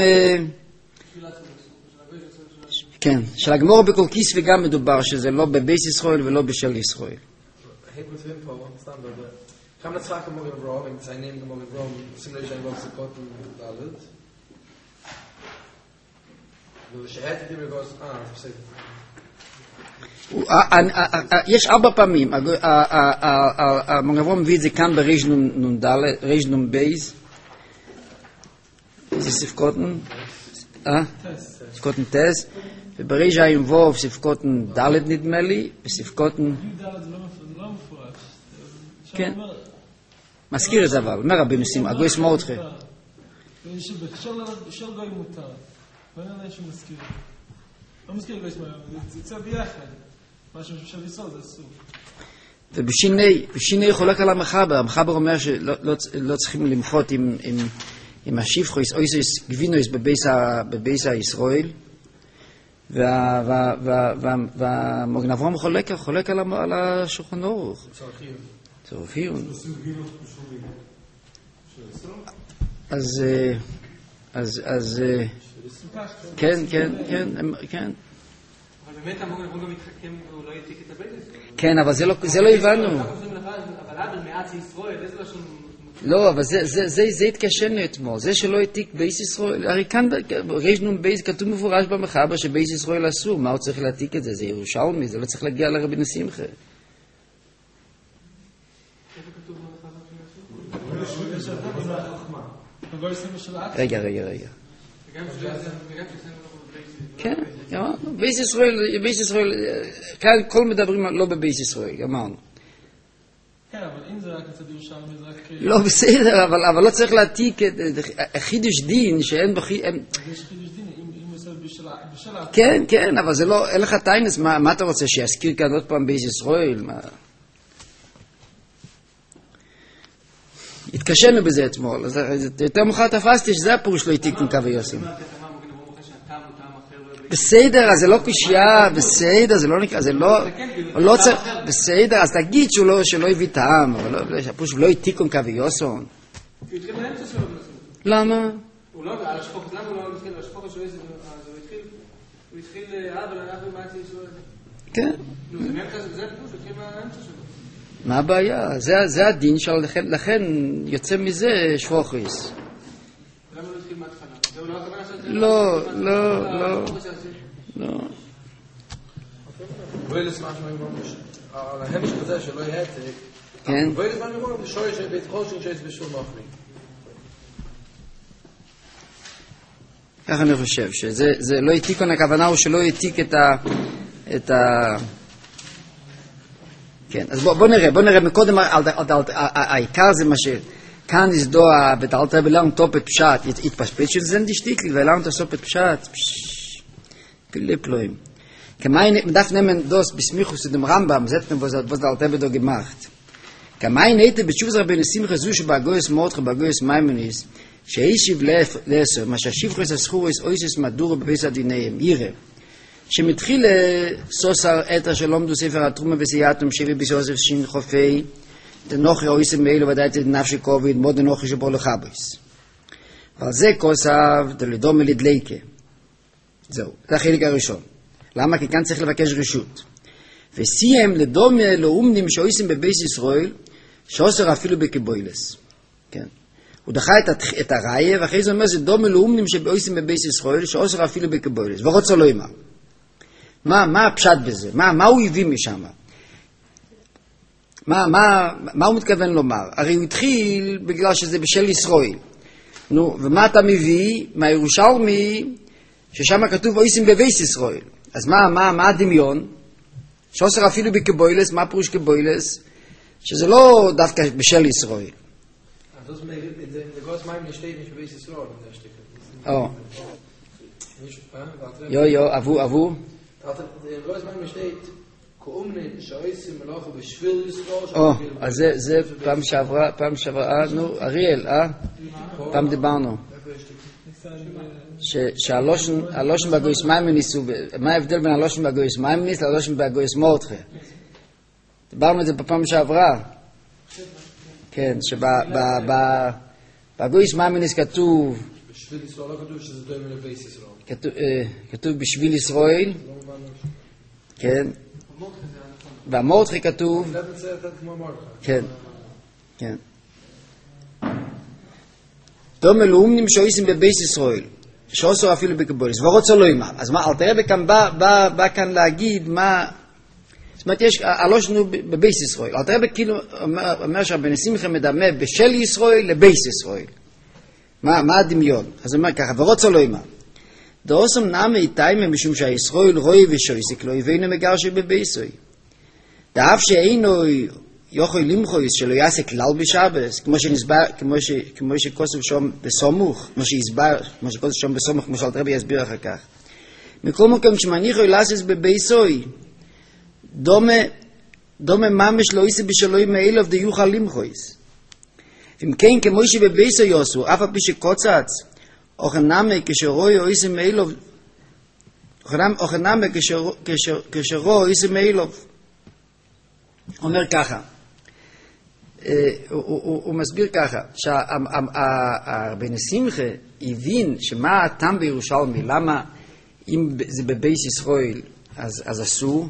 כן, של הגמור בכל כיס וגם מדובר שזה לא בבייס ישראל ולא בשל ישראל. Kam das Frage morgen Raw, wenn sein Name morgen Raw, Simulation Box Kotten Dalit. Du שאת די בגוס יש 4 פעמים, המורן אברום מביא את זה כאן ברייז'נום בייז, זה ספקוטן, ספקוטן טס, וברייז' עם ווב ספקוטן דלת נדמה לי, וספקוטן... דלת זה לא מפורש. כן. מזכיר את זה אבל, אומר רבי ניסים, הגויס מורדכי. שבהקשר גוי מותר, לא נראה שהוא מזכיר. לא מזכיר גוי שמיים, זה יוצא ביחד. משהו של ישראל זה אסור. ובשיני חולק על המחבר. המחבר אומר שלא צריכים למחות עם השיפחויס, אויסויס גבינויס בבייס הישראל, והמוגן אברהם חולק על השולחן אורך. צורפים. אז כן. אבל באמת המוגן אברהם גם מתחכם והוא לא יתיק את הבית הזה. כן, אבל זה לא הבנו. אבל עד מעט ישראל, איזה לשון... לא, אבל זה התקשרנו אתמול. זה שלא העתיק בייס ישראל, הרי כאן רשנו בייס, כתוב מפורש במחבר שבייס ישראל אסור. מה הוא צריך להעתיק את זה? זה ירושלמי, זה לא צריך להגיע לרבי נסימחה. איפה כתוב במחבר של אסור? רגע. וגם כן, אמרנו. בייס ישראל, כאן כל מדברים לא בבייס ישראל, אמרנו. כן, אבל אם זה רק מצד ירושלמי, זה רק... לא, בסדר, אבל לא צריך להעתיק את חידוש דין שאין יש חידוש דין, אם עושה בשלה... כן, אבל זה לא, אין לך טיינס, מה אתה רוצה, שיזכיר כאן עוד פעם בייס ישראל? התקשרנו בזה אתמול, אז יותר מאוחר תפסתי שזה הפירוש לא העתיק מקו יוסי. בסדר, אז זה לא קושייה, בסדר, זה לא נקרא, זה לא צריך, בסדר, אז תגיד שלא הביא טעם, אבל הפירוש לא העתיק קו יוסון. הוא התחיל באמצע שלו. למה? הוא לא, על השפוך, למה הוא לא התחיל? על השפוך שלו, הוא התחיל, אבל אנחנו מעצי ישראל. כן. זה הפירוש, הוא התחיל באמצע שלו. מה הבעיה? זה הדין לכן יוצא מזה שפוכיס. למה הוא התחיל מההתחלה? זהו לא הכוונה שזה... לא. ואלס משהו ממש. על ההמש כזה שלא יהיה העתק. כן. ואלס משהו ממש, זה שוי שבית חושן שיש בשום אחרי. כך אני חושב, שזה לא העתיק, הכוונה הוא שלא העתיק את ה... כן, אז בוא נראה, מקודם העיקר זה מה שכאן יזדוע ותעלתה בלאום טופת פשט, התפשפט של זה נדשתיקלי, ולאום תסופת פשט, פילי פלואים. מדף נמן דוס בסמיכוס אדם רמב"ם, זאתנו וזדלתה בדו גמחת. כמאי נהייתה בתשוב רבי ניסים חזו שבאגויס מורדכי באגויס מיימוניס, שהישיב לעשר, מה שהשיבחוס הסחוריס אויסס מדורו בביס הדינאים, ירא. שמתחיל סוסר אתר שלומדו ספר התרומה וסייעתם שבי ביסוסף שין חופי דנוחי אויסם מאלו ודאי תנפשי קוביד מוד דנוחי שבו לחבויס ועל זה כוסף דלדום לדליקה. זהו, זה החלק הראשון. למה? כי כאן צריך לבקש רשות. וסיים לדום לאומנים שאויסם בבייס ישראל שאוסר אפילו בקבוילס. כן. הוא דחה את הראיה ואחרי זה אומר זה דום לאומנים שאויסם בבייס ישראל שאוסר אפילו בקבוילס ורוצה לא אימה. מה הפשט בזה? מה הוא הביא משם? מה הוא מתכוון לומר? הרי הוא התחיל בגלל שזה בשל ישראל. נו, ומה אתה מביא? מהירושלמי, ששם כתוב אויסים בבייס ישראל. אז מה הדמיון? שאוסר אפילו בקבוילס, מה פירוש קבוילס? שזה לא דווקא בשל ישראל. אז זה גוס מים נשתית משבייס ישראל. אבו. Also, der Großmann besteht, כאומנין שאויסים מלאכו בשביל ישראל. אז זה פעם שעברה, אריאל, פעם דיברנו. שהלושן בגויס מיימוניס, מה ההבדל בין הלושן בגויס מיימוניס ללושן בגויס מורדכי? דיברנו את זה בפעם שעברה. כן, שבגויס מיימוניס כתוב... בשביל ישראל לא כתוב שזה דומה לבייס ישראל. כתוב בשביל ישראל, כן, והמורדכי כתוב, כן, דומה לאומנים שאויסים בבייס ישראל, שאוסר אפילו בקבולס, ורוצה לא אימה. אז מה, אלתר רבי כאן בא כאן להגיד מה, זאת אומרת, יש, הלושנו בבייס ישראל, אלתר רבי כאילו אומר שהרבי ניסים מדמה בשל ישראל לבייס ישראל. מה הדמיון? אז הוא אומר ככה, ורוצה לא אימה. דאוסם נאמה איתיימה משום שהישראל רוי ושויסק לא יבינו מגרשי בבייסוי. דאף שאינו יכול למחויס שלא יעשה כלל בשבס, כמו שכוסף שם בסומוך, כמו שכוסף שם בסומוך, כמו שאלת רבי יסביר אחר כך. מכל מקום שמניחו לעשות בבייסוי, דומה ממש לא יעשה בשלוי מאילוב די יוכל למחויס. אם כן, כמו שבבייסוי יעשו, אף על פי שקוצץ, אוכנמה כשרוי או יעשה מאילוב, אוכנמה כשרוי יעשה מאילוב. אומר ככה, הוא מסביר ככה, שהרבן שמחה הבין שמה הטעם בירושלמי, למה אם זה בבייס ישראל אז אסור,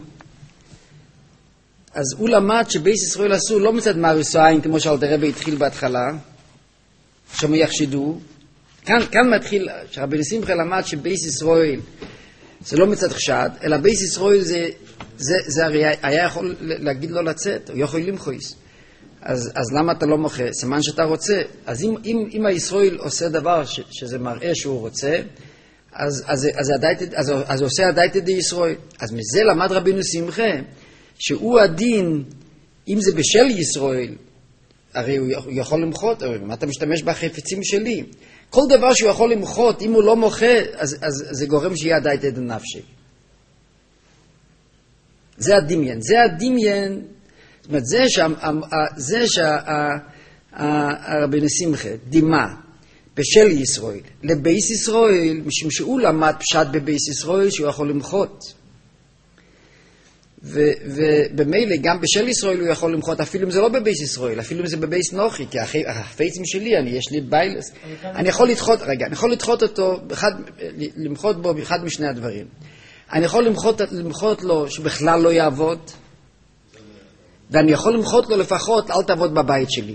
אז הוא למד שבייס ישראל אסור לא מצד מרוסיים כמו שאלתר רבי התחיל בהתחלה, שם יחשדו, כאן מתחיל, שהרבן שמחה למד שבייס ישראל זה לא מצד חשד, אלא בייס ישראל זה הרי היה יכול להגיד לו לצאת, הוא יכול למחויס. אז למה אתה לא מוחה? סימן שאתה רוצה. אז אם הישראל עושה דבר שזה מראה שהוא רוצה, אז עושה הדייתא די ישראל. אז מזה למד רבינו שמחה, שהוא הדין, אם זה בשל ישראל, הרי הוא יכול למחות, מה אתה משתמש בחפצים שלי? כל דבר שהוא יכול למחות, אם הוא לא מוחה, אז זה גורם שיהיה הדייתא דנפשי. זה הדמיין. זאת אומרת, זה שהרבן שמחה דימה בשל ישראל לבייס ישראל, משום שהוא למד פשט בבייס ישראל שהוא יכול למחות. ובמילא גם בשל ישראל הוא יכול למחות, אפילו אם זה לא בבייס ישראל, אפילו אם זה בבייס נוחי, כי החפצים שלי, יש לי ביילס. אני יכול לדחות אותו, למחות בו באחד משני הדברים. אני יכול למחות לו שבכלל לא יעבוד, ואני יכול למחות לו לפחות אל תעבוד בבית שלי.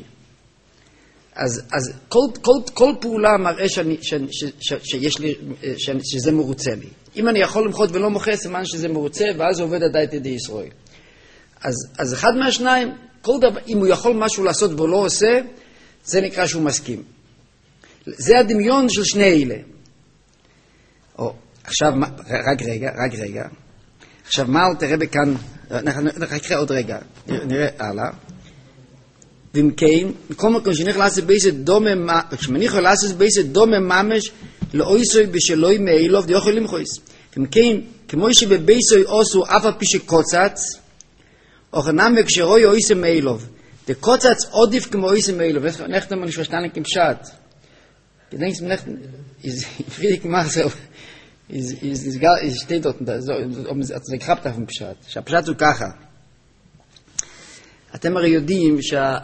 אז כל פעולה מראה שיש לי, שזה מרוצה לי. אם אני יכול למחות ולא מוחה, סימן שזה מרוצה, ואז עובד הדייתא די ישראל. אז אחד מהשניים, כל דבר, אם הוא יכול משהו לעשות והוא לא עושה, זה נקרא שהוא מסכים. זה הדמיון של שני אלה. עכשיו, רק רגע. עכשיו, מה אל תראה בכאן, נקרא עוד רגע, נראה הלאה. ואם כן, מכל מקום שנך לעשות בייסת דומה ממש, לא אויסוי בשלוי מאילוב, די יכול למחויס. ואם כן, כמו שבבייסוי עושו אף על פי שקוצץ, אוכנם וכשרוי אויסי מאילוב. דקוצץ עודיף כמו אויסי מאילוב. נכתם אני שושתן כמשת. כדאי פרידיק מרסל, steht dort, זה קחפת אף מפשט. שהפשט הוא ככה. אתם הרי יודעים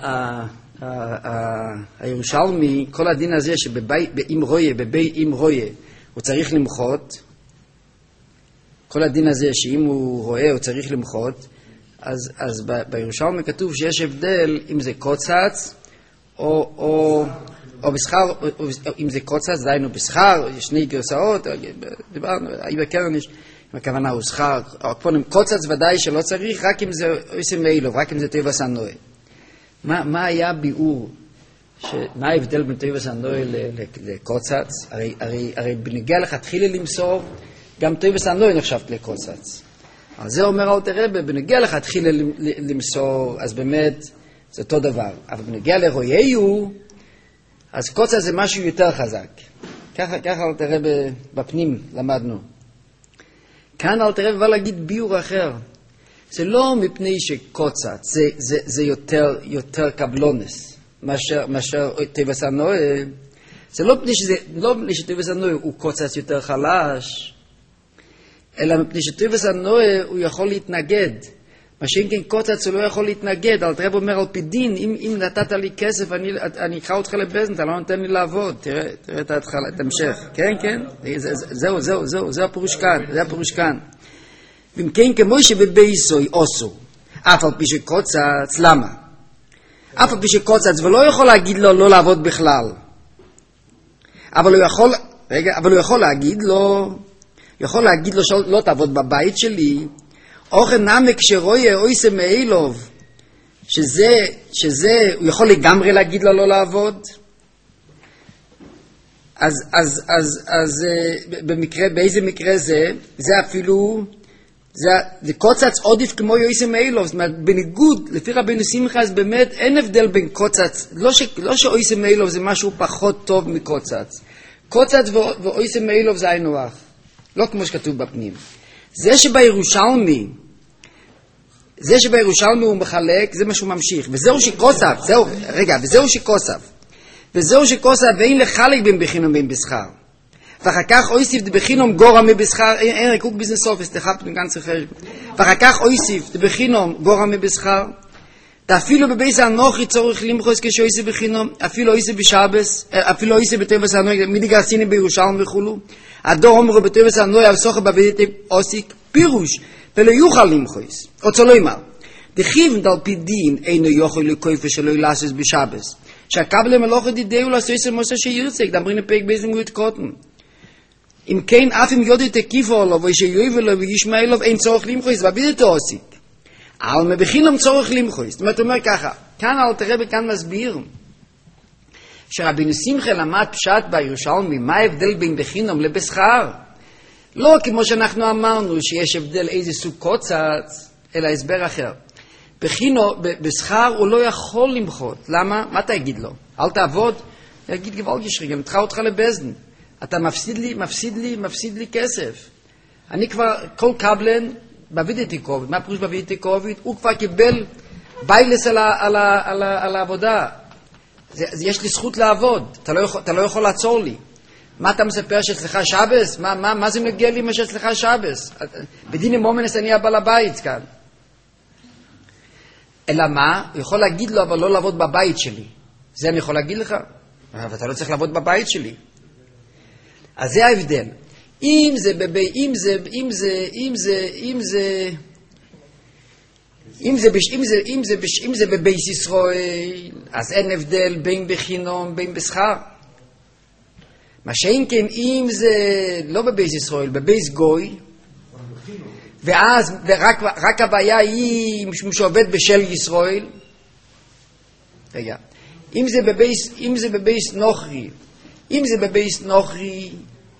שהירושלמי, כל הדין הזה שבאם רואה, הוא צריך למחות, כל הדין הזה שאם הוא רואה הוא צריך למחות, אז בירושלמי כתוב שיש הבדל אם זה קוצץ או בשכר, אם זה קוצץ, דיינו בשכר, יש שני גרסאות, דיברנו, היו בקרניש, הכוונה הוא שכר, קוצץ ודאי שלא צריך, רק אם זה עושה מאילו, רק אם זה טבע סנוי. מה היה ביאור, מה ההבדל בין טבע סנוי לקוצץ? הרי בנגיע לך תחילה למסור, גם טבע סנוי נחשבת לקוצץ. אז זה אומר אל תראה, בנגיע לך תחילה למסור, אז באמת זה אותו דבר. אבל בנגיע לרויהו, אז קוצץ זה משהו יותר חזק. ככה אל תראה בפנים למדנו. כאן אל תראה בא להגיד ביור אחר. זה לא מפני שקוצץ, זה יותר קבלונס מאשר טבע סנוי. זה לא מפני שטבע סנוי הוא קוצץ יותר חלש, אלא מפני שטבע סנוי הוא יכול להתנגד. מה שאם כן קוצץ הוא לא יכול להתנגד. אל תראה אומר על פי דין, אם נתת לי כסף אני אקרא אותך לבזן, אתה לא נותן לי לעבוד. תראה את המשך. כן. זהו הפירוש כאן. ואם כן כמו שבבייסוי עושו, אף על פי שקוצץ, למה? אף על פי שקוצץ ולא יכול להגיד לו לא לעבוד בכלל. אבל הוא יכול להגיד לו, שלא תעבוד בבית שלי, אוכן נמק שרויה אויסה מאילוב, שזה, הוא יכול לגמרי להגיד לו לא לעבוד. אז באיזה מקרה זה אפילו, זה קוצץ עודף כמו יויסם אילוב, זאת אומרת, בניגוד, לפי רבינו שמחה, אז באמת אין הבדל בין קוצץ, לא שאויסם אילוב זה משהו פחות טוב מקוצץ. קוצץ ואויסם אילוב זה היינו הך, לא כמו שכתוב בפנים. זה שבירושלמי הוא מחלק, זה מה שהוא ממשיך, וזהו שכוסף, וזהו שכוסף, ואין לחלק בין בחינום בין בשכר. ואחר כך אויסיף דבחינום גורם מבשכר, אין ריקוק ביזנסוף, סליחה, פנגן צריך, ואחר כך אויסיף דבחינום גורם מבשכר, אפילו בבייס הנוחי צורך למחוס כשאויסיף בחינום, אפילו אויסיף בשבס, אפילו אויסיף בטבס הנוי, מידי גרסיני בירושלים וכולו, הדור אומרו בטבס הנוי, על סוחר בביתי אוסיק, פירוש, ולא יוכל למחוס, או צלו אמר, דחיב דל פי דין אינו יוכל לקויפה שלא ילסס בשבס, שהקבל מלוכת ידעו לעשויסר מוסר שירצק, דמרין הפק באיזם גוית קוטן. אם כן, אף אם יודי תקיפו עליו, ושיואיב עליו וישמע אליו, אין צורך למחויס, ובידי תעוסיק. אבל מבחינם צורך למחויס. זאת אומרת, הוא אומר ככה, כאן אלתר רבי כאן מסביר, שרבינו שמחה למד פשט בירושלמי, מה ההבדל בין בחינם לבשכר? לא כמו שאנחנו אמרנו, שיש הבדל איזה סוג קוצץ, אלא הסבר אחר. בשכר הוא לא יכול למחות. למה? מה אתה יגיד לו? אל תעבוד? יגיד גבל גשרי, גם תחר אותך לבזדן. אתה מפסיד לי כסף. אני כבר, כל קבלן, בבידי קוביד, מה פירוש בבידי קוביד? הוא כבר קיבל ביילס על העבודה. יש לי זכות לעבוד, אתה לא יכול לעצור לי. מה אתה מספר שאצלך שבס? מה זה מגיע לי מה שאצלך שבס? בדיני מומנס אני הבעל הבית כאן. אלא מה? הוא יכול להגיד לו, אבל לא לעבוד בבית שלי. זה אני יכול להגיד לך? אבל אתה לא צריך לעבוד בבית שלי. אז זה ההבדל. אם זה בבייס ישראל, אז אין הבדל בין בחינום, בין בשכר. מה שאין כן, אם זה לא בבייס ישראל, בבייס גוי, ואז רק הבעיה היא משום שעובד בשל ישראל. רגע. אם זה בבייס נוחרי,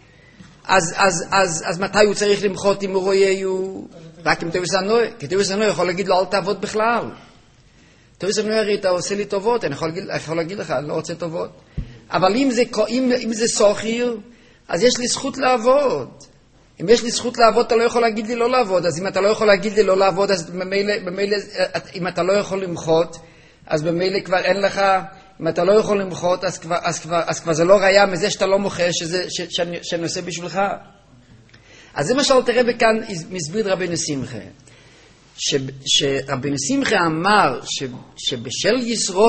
אז מתי הוא צריך למחות אם הוא רואה רק עם טובס הנוי? כי טובס הנוי יכול להגיד לו אל תעבוד בכלל. טובס הנוי הרי אתה עושה לי טובות, אני יכול להגיד לך, אני לא רוצה טובות. אבל אם זה סוחיר, אז יש לי זכות לעבוד. אם יש לי זכות לעבוד, אתה לא יכול להגיד לי לא לעבוד. אז אם אתה לא יכול להגיד לי לא לעבוד, אז במילא, אם אתה לא יכול למחות, אז במילא כבר אין לך, אם אתה לא יכול למחות, אז כבר זה לא ראיה מזה שאתה לא מוכר, שאני עושה בשבילך. אז זה מה שאלתר רבי כאן מסביר רבינו שמחה. שרבינו שמחה אמר שבשל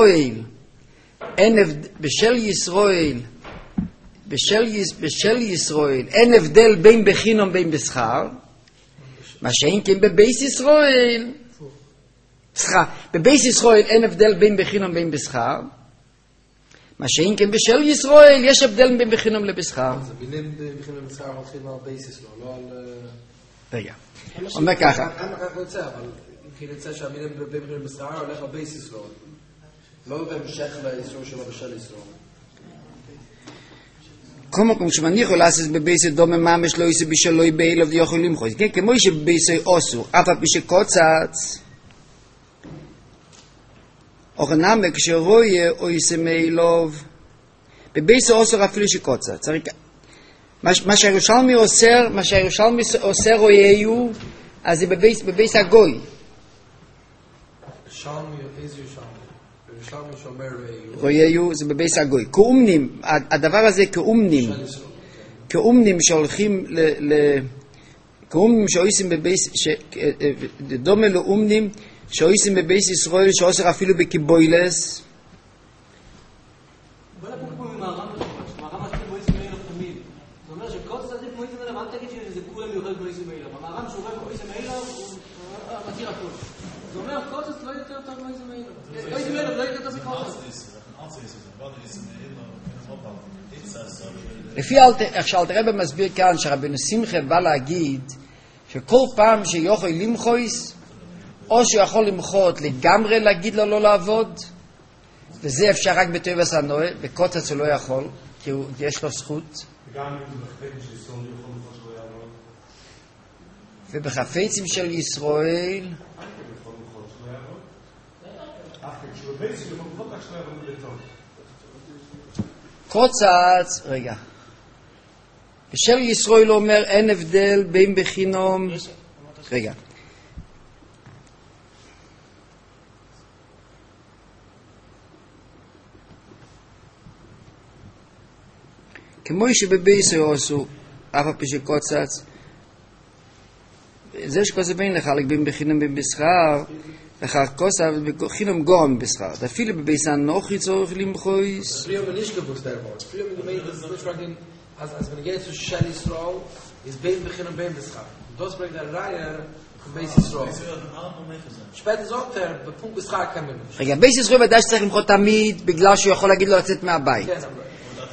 ישראל אין הבדל בין בחינום בין בשכר, מה שאין כן בבייס ישראל, בבייס ישראל אין הבדל בין בחינום בין בשכר, מה שאין כן בשל ישראל יש הבדל בין בחינום לבשכר. זה מילים בחינום לבשכר מתחילים על בייס ישראל, לא על... רגע, אומר ככה. כמה כך יוצא, אבל אם יוצא שהמילים בחינום לבשכר הולך על בייס ישראל, לא בהמשך לישראל שלו בשל ישראל. כל מקום שמניחו לעשות בבייס דומה ממש לא יעשה בשלוי באילוב ויוכל למחוז. כן, כמו שבבייס אוסור, אף על פי שקוצץ, אוכנם כשרויה או יעשה מאילוב, בבייס אוסור אפילו שקוצץ. מה שהירושלמי אוסר רויהו, אז זה בבייס הגוי. רויהו זה בבייס הגוי. כאומנים, הדבר הזה כאומנים שהולכים כאומנים שעושים בבייס, דומה לאומנים שעושים בבייס ישראל שעושה אפילו בקיבוילס. בוא נפוק פה ממערם מתחיל בויסי מאילוב תמיד. זאת אומרת שקוצץ עדיף בויסי מאילוב, אל תגיד שזה כולם יוכל בויסי מאילוב. המערם שהוא רואה בויסי מאילוב הוא מכיר הכל. זאת אומרת קוצץ לא יותר טוב בויסי מאילוב. בויסי מאילוב לא יותר טוב מקוצץ. לפי איך שאלתר רבי מסביר כאן שרבינו שמחה בא להגיד שכל פעם שיוכל למחוס או שיכול למחות לגמרי להגיד לו לא לעבוד, וזה אפשר רק בטובס הנוי, בקוצץ הוא לא יכול כי יש לו זכות. גם אם זה מחפק שיסון יכול למחות שלא יעבוד. ובחפצים של ישראל קוצץ, רגע, בשל ישראל אומר אין הבדל בין בחינום, רגע, כמו שבבישראל עשו אף הפי שקוצץ, זה שקוצץ בין לחלק בין בחינום בין בשכר, אחר קוצץ בחינום גורם בשכר. אפילו בביסן נוחי צורך למחויס. Früher haben wir nicht gewusst, der Wort. Früher haben wir gemeint, dass es nicht fragen, als wenn ich gehe zu Shell Yisrael, ist Bein beginnen Bein Beschar. Das bringt der Reiher von Beis Yisrael. Später sagt der Punkt Beschar kann man nicht. רגע, בייס ישראל ודאי שצריך למחות תמיד, בגלל שהוא יכול להגיד לו לצאת מהבית. כן, אבל...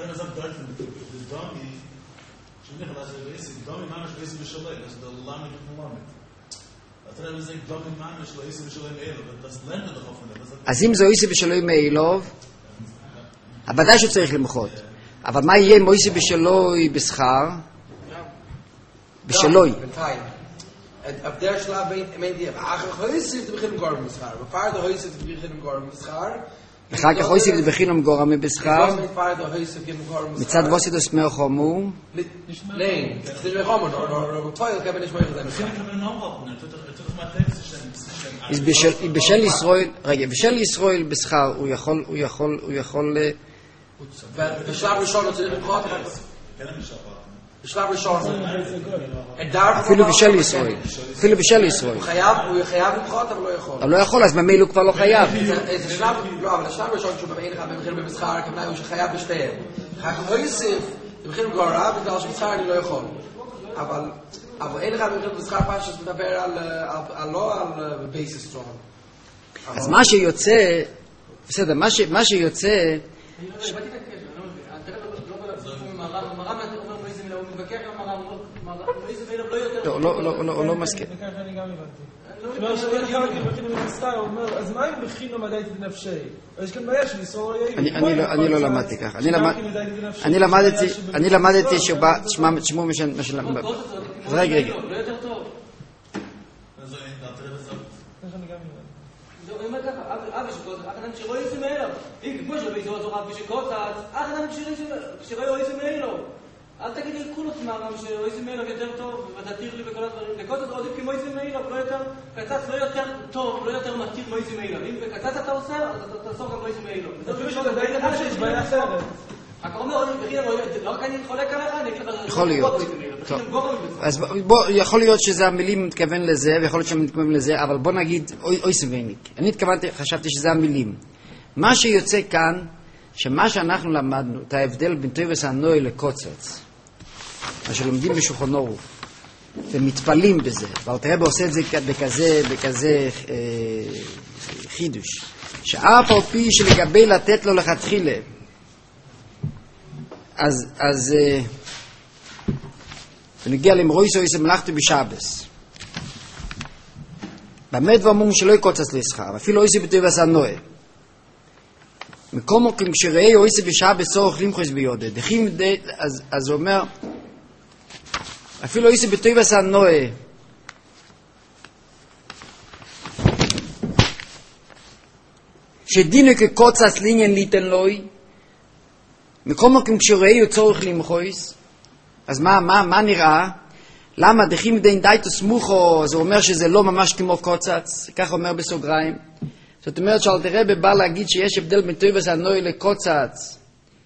אז אם זה אויסי בשלוי מאילוב, ודאי שהוא צריך למחות. אבל מה יהיה אם אויסי בשלוי בשכר? בשלוי. Ab der Schlaf meint ihr, ach, heute ist beginnen Gorm Beschar. Bevor der heute ist beginnen Gorm Beschar. אחר כך אויסי בחינום גורם בשכר. מצד ווסי דוס מאו חומו. Nein, das ist nicht kommen, oder Teil kann man nicht mehr sein. בשל ישראל, רגע, בשל ישראל בשכר הוא יכול בשלב ראשון הוא צריך לקרוא בשלב ראשון אפילו בשל ישראל, הוא חייב לקרות אבל לא יכול. אבל לא יכול, אז ממילא הוא כבר לא חייב. זה שלב, לא, אבל השלב ראשון שהוא במעין אחד במחיר במשכר, הכוונה הוא שחייב בשתיהם. אחר כך הוא יוסיף, במחיר גורם, בגלל שבשכר אני לא יכול. אבל אין אחד במחיר במשכר פשוט מדבר לא על בייסיס סטרונג. אז מה שיוצא, בסדר, מה שיוצא... לא מסכים. אז מה אם בחינום עדיין נפשי? יש כאן בעיה של ישראל אני לא למדתי ככה. אני למדתי שבא, תשמעו משלם. רגע. אבא שקוצץ, אדם שרואה איזה מאלו. אם כמו שבאיזו זוכר בשקוצץ, אדם שרואה איזה מאלו. אל תגיד לי כולו תמרם שאיזה מאלו יותר טוב, ותתיר לי בכל הדברים. לקוצץ עוד כמו איזה מאלו, לא יותר, קצץ לא יותר טוב, לא יותר מתיר כמו איזה מאלו. אם בקצץ אתה עושה, אתה תעשור גם איזה מאלו. זה פשוט עדיין לך שיש בעיה אחרת. אתה אומר, לא רק אני חולק עליך, אני אגיד לך... יכול להיות. אז יכול להיות שזה המילים מתכוון לזה, ויכול להיות שמתכוון לזה, אבל בוא נגיד, אוי סבניק. אני חשבתי שזה המילים. מה שיוצא כאן, שמה שאנחנו למדנו, את ההבדל בין טויבס הנוי לקוצץ, מה שלומדים בשולחן ערוך, ומתפלים בזה, ואלתר רבי עושה את זה בכזה חידוש, שאף על פי שלגבי לתת לו לכתחילה, אז ונגיע למרויסו איזה מלאכתו בשבס. באמת ואמרו שלא יקוצץ לשכר, אפילו איזה בטויבס הנוי. מקום מוקרים כשראי או איזה בשבס צורך למחוס ביודד. אז הוא אומר, אפילו איזה בטויבס הנוי, שדינו כקוצץ לעניין ליתן לוי, מקום מוקרים כשראי או צורך למחוס, אז מה נראה? למה דחים דין דייטו סמוכו, זה אומר שזה לא ממש כמו קוצץ, כך אומר בסוגריים. זאת אומרת שאלתר רבי בא להגיד שיש הבדל בין טויבס הנוי לקוצץ,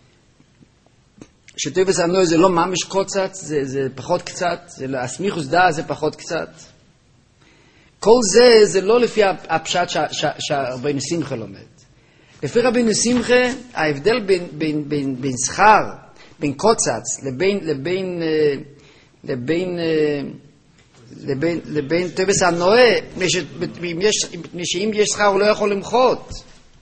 שטויבס הנוי זה לא ממש קוצץ, זה פחות קצת, הסמיכוס דעה זה פחות קצת. כל זה לא לפי הפשט שרבינו שמחה לומד. לפי רבינו שמחה, ההבדל בין שכר, בין קוצץ לבין טויבס הנועה, שאם יש שכר הוא לא יכול למחות.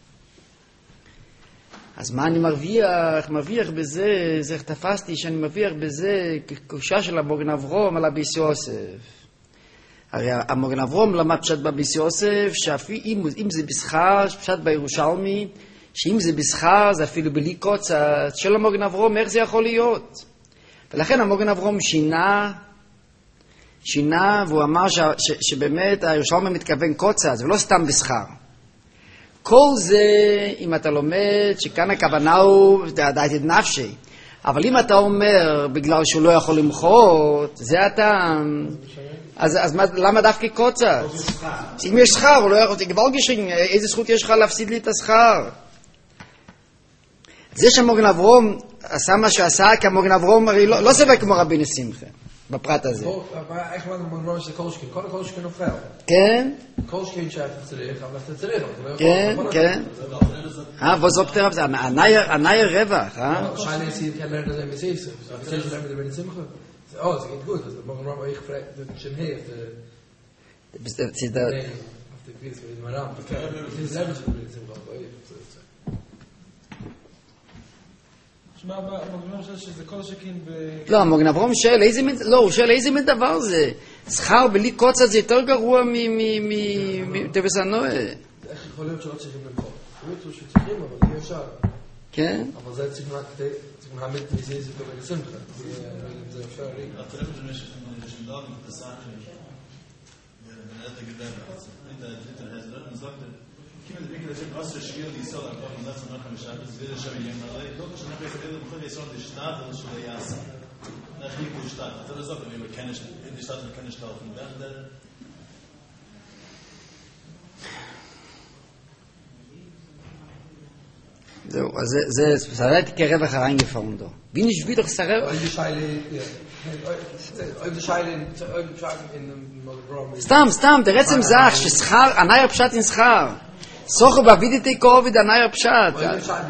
אז מה אני מרוויח בזה, זה תפסתי שאני מרוויח בזה קושה של המוגן אברום על הביס יוסף. הרי המוגן אברום למד פשט בביס יוסף, שאם זה בשכר, פשט בירושלמי, שאם זה בשכר זה אפילו בלי קוצץ של המוגן אברום, איך זה יכול להיות? ולכן המוגן אברום שינה שינה והוא אמר שבאמת הירושלמי מתכוון קוצץ ולא סתם בשכר. כל זה, אם אתה לומד שכאן הכוונה הוא דעת את נפשי, אבל אם אתה אומר בגלל שהוא לא יכול למחות, זה הטעם, אז למה דווקא קוצץ? אם יש שכר, הוא לא יכול, איזה זכות יש לך להפסיד לי את השכר? זה שמוגן אברום עשה מה שעשה, כי המוגן אברום הרי לא סבא כמו רבי שמחה, בפרט הזה. איך מוגן אברום זה קולשקין? כל הקולשקין נופל. כן? קולשקין שאתה צריך, אבל אתה צריך. כן, כן. וזאת פתרם זה, ענאי רווח, Wahrscheinlich ist hier kein Lerner, der mit sich ist. Aber ich sehe, wenn ich Simcha. Oh, es geht gut. Also, morgen Raum, ich frage, das schon hier, auf der Quiz, wie ist mein Raum? Ich bin selber schon mit Simcha, aber ich שמע, המוגנום חושב שזה כל שכין ב... לא, המוגן אברום שואל, הוא שואל איזה מין דבר זה? שכר בלי קוצץ זה יותר גרוע מטבס הנועה. איך יכול להיות שלא צריכים למחור? הוא שצריכים, אבל אי אפשר. כן? אבל זה צריך להעמיד מזה איזה טוב ולשמחה. זה אפשר להגיד. אתה לא משנה ששמדאו מתפסח ונראה את הגדל. كيما ديك لازم أصل شيء اللي يصير على بعض الناس ما كانوا مشاعر زي الشباب يعني الله يدوك عشان نبي خلينا بخير يصير الشتات ولا شو اللي يحصل نخليك الشتات ترى زاد اللي ما كانش الشتات ما كانش تعرف من ده זהו, אז זה סרט כרווח הרeingefahren da. Wie nicht wieder Sarah? סתם, der Rätsel sagt, ששכר, הנאי הפשט אין שכר. סוחר בעבידתי קוביד, הנאי הפשט.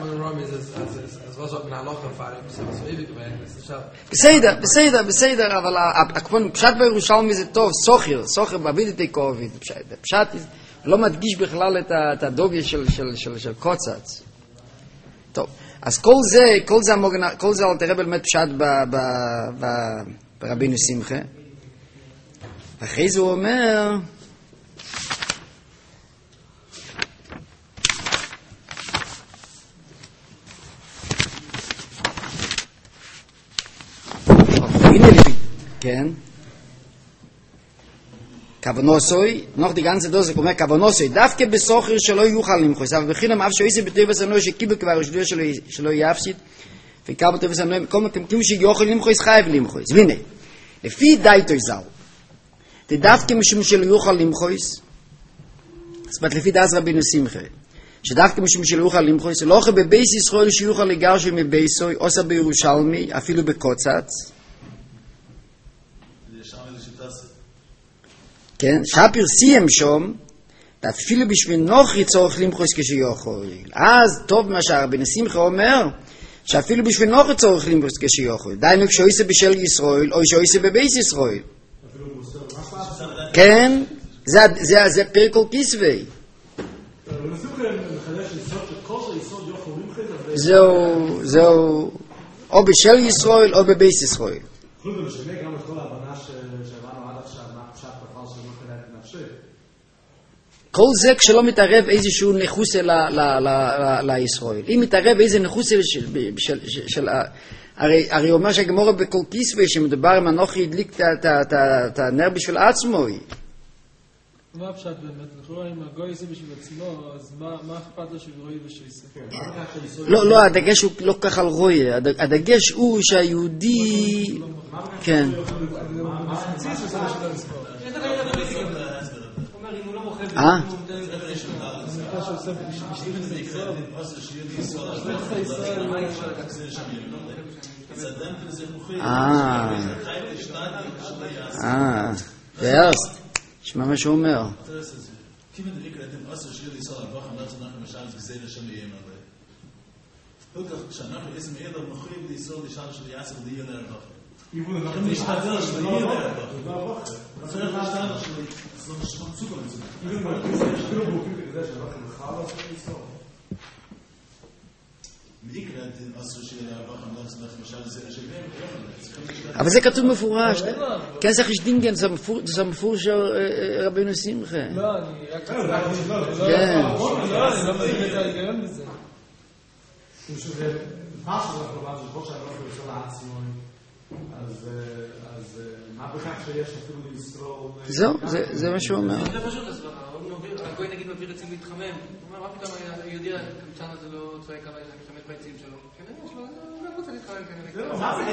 בסדר, אבל הכפון פשט בירושלמי זה טוב, סוחר בעבידתי קוביד. פשט לא מדגיש בכלל את הדוגיה של קוצץ. טוב, אז כל זה אל תראה באמת פשט ברבינו שמחה. ואחרי זה הוא אומר, כן, כוונוסוי, נוח די ganze דוזה, אומר כוונוסוי, דווקא בסוחר שלא יוכל למחוס, אבל בחינם אף שאיסי בטבס הנוי שקיבל כבר השדוע שלא יפסיד, ויקר בטבס הנוי, כמו שיוכל למחוס, חייב למחוס. והנה, לפי דייטו זהו, דווקא משום שלא יוכל למחוס, זאת אומרת לפי דאז רבינו שמחה, שדווקא משום שלא יוכל למחוס, לא אוכל בבייס ישראל שיוכל לגרשו מבייסוי, עושה בירושלמי, אפילו בקוצץ, כן, שפיר סיים שום, אפילו בשביל נוחי צורך למחוס כשיוכל. אז טוב מה שהרבן שמחה אומר, שאפילו בשביל נוחי צורך למחוס כשיוכל. דיינו כשאויסה בשל ישראל, או שאויסה בבייס ישראל. כן, זה פרק כל כסווי. זהו, או בשל ישראל, או בבייס ישראל. כל זה כשלא מתערב איזשהו נחוסה לישראל. אם מתערב איזה נחוסה של... הרי אומר שהגמורה בכל כסווי שמדובר עם אנוכי הדליק את הנר בשביל עצמו. מה הפשט באמת? לכאורה אם הגוי עושה בשביל עצמו, אז מה אכפת לו של רואי ושיעשה? לא, הדגש הוא לא כך על רואי. הדגש הוא שהיהודי... כן. וארסט, שמע מה שהוא אומר. כיוון דליק ראיתם עשר שיר לישראל על בוחם לארץ אנחנו משל גזי לשם יהיה מלא. כל כך כשאנחנו איזה מידע מוכרים לישראל לשאל של יעשר דיון להרבחם. אם נשתדל של דיון להרבחם. צריך להשתדל של מצוק על זה. אם נשתדל ברוכים כזה שאנחנו מחר לעשות לישראל. אבל זה כתוב מפורש. כן, זה חשדינגן, זה מפורש של רבינו שמחה. לא, אני רק... כן. לא, אני לא מבין את ההיגיון בזה. שזה פרש של הקרובה, זה חושב שאני לא יכול לעצמו. אז מה בכך שיש אפילו לשרור... זהו, זה מה שהוא אומר. זה פשוט הסברה, הגוי נגיד מביא רצים להתחמם, הוא אומר, מה פתאום היהודי הקמצן הזה לא צועק עליי להשתמש ביצים שלו? כנראה יש לו, הוא גם רוצה להתחמם כנראה.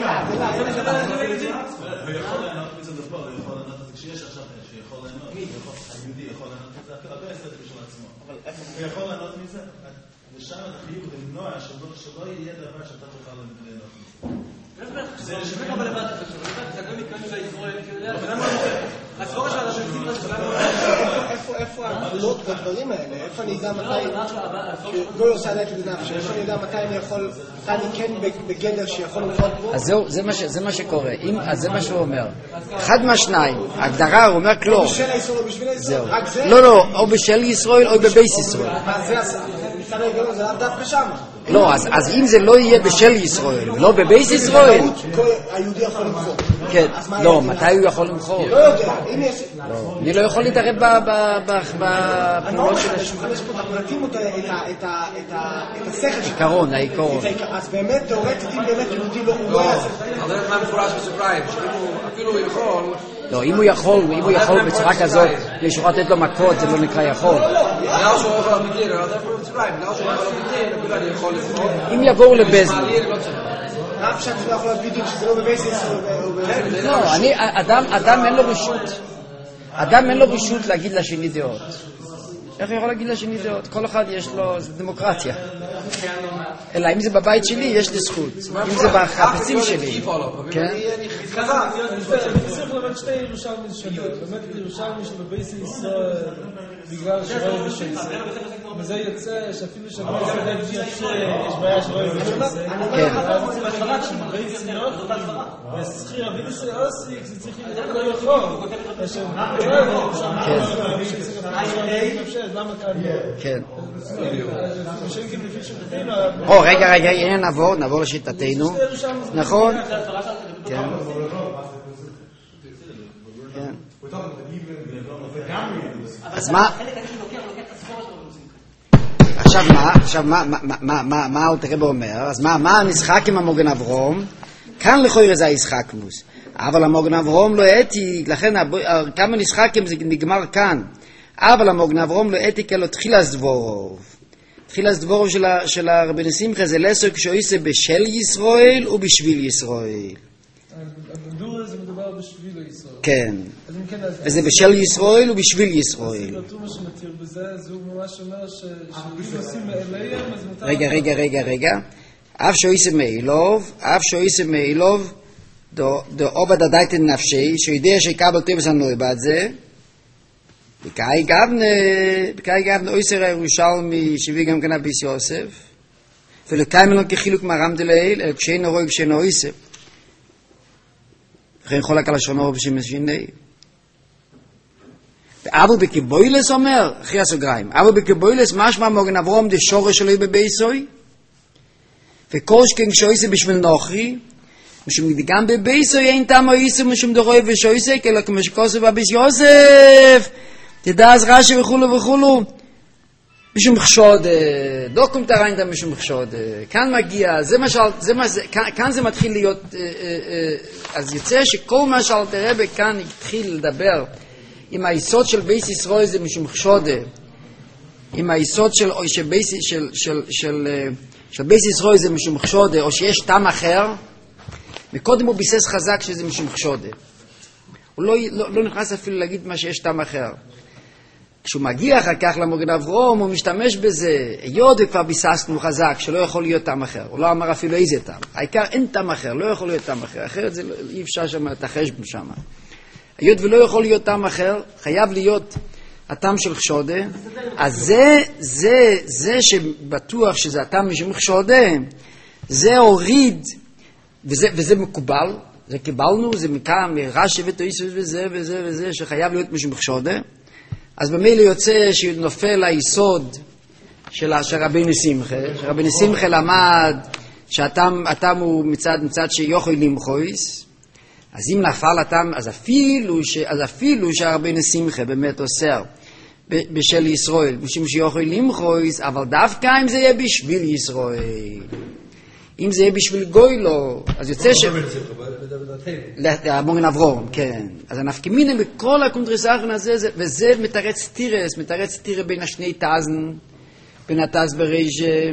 הוא יכול לענות מזה לפה, הוא יכול לענות את זה כשיש עכשיו שיכול לענות, היהודי יכול לענות את זה, הרבה אסתטי בשביל עצמו. הוא יכול לענות מזה, ושם אתה חייב למנוע שלא יהיה דבר שאתה תוכל לענות מזה. זה לא לבד את זה, זה גם מתקנים לישראל, כי הוא יודע, הסבורה של הדברים איפה הגבולות בדברים האלה? איפה אני יודע מתי... לא עושה עליית בנפש, איפה אני יודע מתי אני יכול... מתי אני כן בגדר שיכול למחות בו? אז זהו, זה מה שקורה. אז זה מה שהוא אומר. אחד מהשניים. ההגדרה, הוא אומר כלום. בשל הישראל או בשביל הישראל? רק זה? לא, או בשל ישראל או בבייס ישראל. זה מצד ההיגיון, זה דווקא שם. לא, אז אם זה לא יהיה בשל ישראל, לא בבייס ישראל... היהודי יכול למחות. כן, לא, מתי הוא יכול למחות? לא יודע, אם יש... אני לא יכול להתערב בפעולות של השם. יש פה את הפרטים, את השכל שלך. העיקרון. אז באמת, תיאורטית, אם באמת יהודי לא יעשה. אבל זה מה מפורש בסוגריים, אפילו הוא יכול... לא, אם הוא יכול בצורה כזאת, מישהו לתת לו מכות, זה לא נקרא יכול. נראה שהוא יכול להבדיל, אבל אפילו בסוגריים, נראה שהוא יכול להבדיל, אפילו אני יכול לפחות. אם יבואו לבזל. אף שאתה לא יכול להבדיל שזה לא בבייסיס או... לא, אדם אין לו רשות. אדם אין לו רשות להגיד לשני דעות. איך הוא יכול להגיד לשני דעות? כל אחד יש לו, זה דמוקרטיה. אלא אם זה בבית שלי, יש לי זכות. אם זה בחפצים שלי. כן? צריך לומר שתי ירושלמים שונים. באמת ירושלמי שבבייס ישראל, בגלל שרואה בשייסה. וזה יוצא שאפילו שבייס ישראל יש בעיה שרואה בשייסה. אז זה מחלק שבבייס ישראל וסחיר אביד ישראל אוסיק, זה צריך להיות לא יכול. כן. רגע, נעבור לשיטתנו. נכון? כן. אז מה? עכשיו מה אלתרבה אומר? אז מה המשחק עם המוגן אברום? כאן לכאורה זה הישחקמוס. אבל המוגן אברום לא העתיק, לכן כמה נשחקים זה נגמר כאן. אבל המוגן אברום לא העתיק אלו תחילת דבורוב. תחילת דבורוב של הרבן שמחה זה לעשות כשהוא עושה בשל ישראל ובשביל ישראל. הבדור זה מדובר בשביל ישראל. כן. וזה בשל ישראל ובשביל ישראל. זה כתוב מה שמתיר בזה, אז הוא ממש אומר שאם עושים מאליהם, אז מותר... רגע. אף שהוא עושה מאילוב, דו עובד הדייטן נפשי, שיודע שיקבל טבס הנוי בעד זה, בקאי גבנה אויסר הירושלמי שהביא גם כאן אביס יוסף, ולקיים אלון כחילוק מהרם דלעיל, אלא כשאינו רואי כשאינו אויסר. וכן חולק על השונו בשמשני. ואבו בקבוילס אומר, אחרי הסוגריים, אבו בקבוילס משמע מוגן אברום דה שורש שלו בבייסוי, וקושקן שויסה בשביל נוחי, משום גם בבייסוי אין טעם אויסה משום דרוי ושויסה, אלא כמו שכוסף אביס יוסף, תדע אז רשי וכולו, משום חשוד, דוקום תראיינתה משום חשוד, כאן מגיע, כאן זה מתחיל להיות, אז יוצא שכל מה שאלתרבה כאן התחיל לדבר, עם היסוד של בייס ישראל זה משום חשוד, עם היסוד של בייס ישראל זה משום חשוד, או שיש טעם אחר, וקודם הוא ביסס חזק שזה משום חשוד. הוא לא נכנס אפילו להגיד מה שיש טעם אחר. כשהוא מגיע אחר כך למוגן אברום, הוא משתמש בזה, היות וכבר ביססנו חזק, שלא יכול להיות טעם אחר. הוא לא אמר אפילו איזה טעם. העיקר אין טעם אחר, לא יכול להיות טעם אחר. אחרת זה אי אפשר שם לתחש שם. היות ולא יכול להיות טעם אחר, חייב להיות הטעם של חשודה. אז זה שבטוח שזה הטעם משום חשודה, זה הוריד, וזה מקובל, זה קיבלנו, זה מכאן, מרש"י ותויסוס וזה, שחייב להיות משום חשודה. אז במילא יוצא שנופל היסוד של רבינו שמחה, שרבינו שמחה למד שהטעם הוא מצד שיוכל למחויס, אז אם נפל הטעם, אז אפילו שהרבינו שמחה באמת אוסר בשל ישראל, משום שיוכל למחויס, אבל דווקא אם זה יהיה בשביל ישראל. אם זה יהיה בשביל גוי לא, אז יוצא ש... המוגן אברום, כן. אז הנפקמינה בכל הקונטרס האחרון הזה, וזה מתרץ טירס, מתרץ טירה בין השני תזן, בין התז ברייז'ה.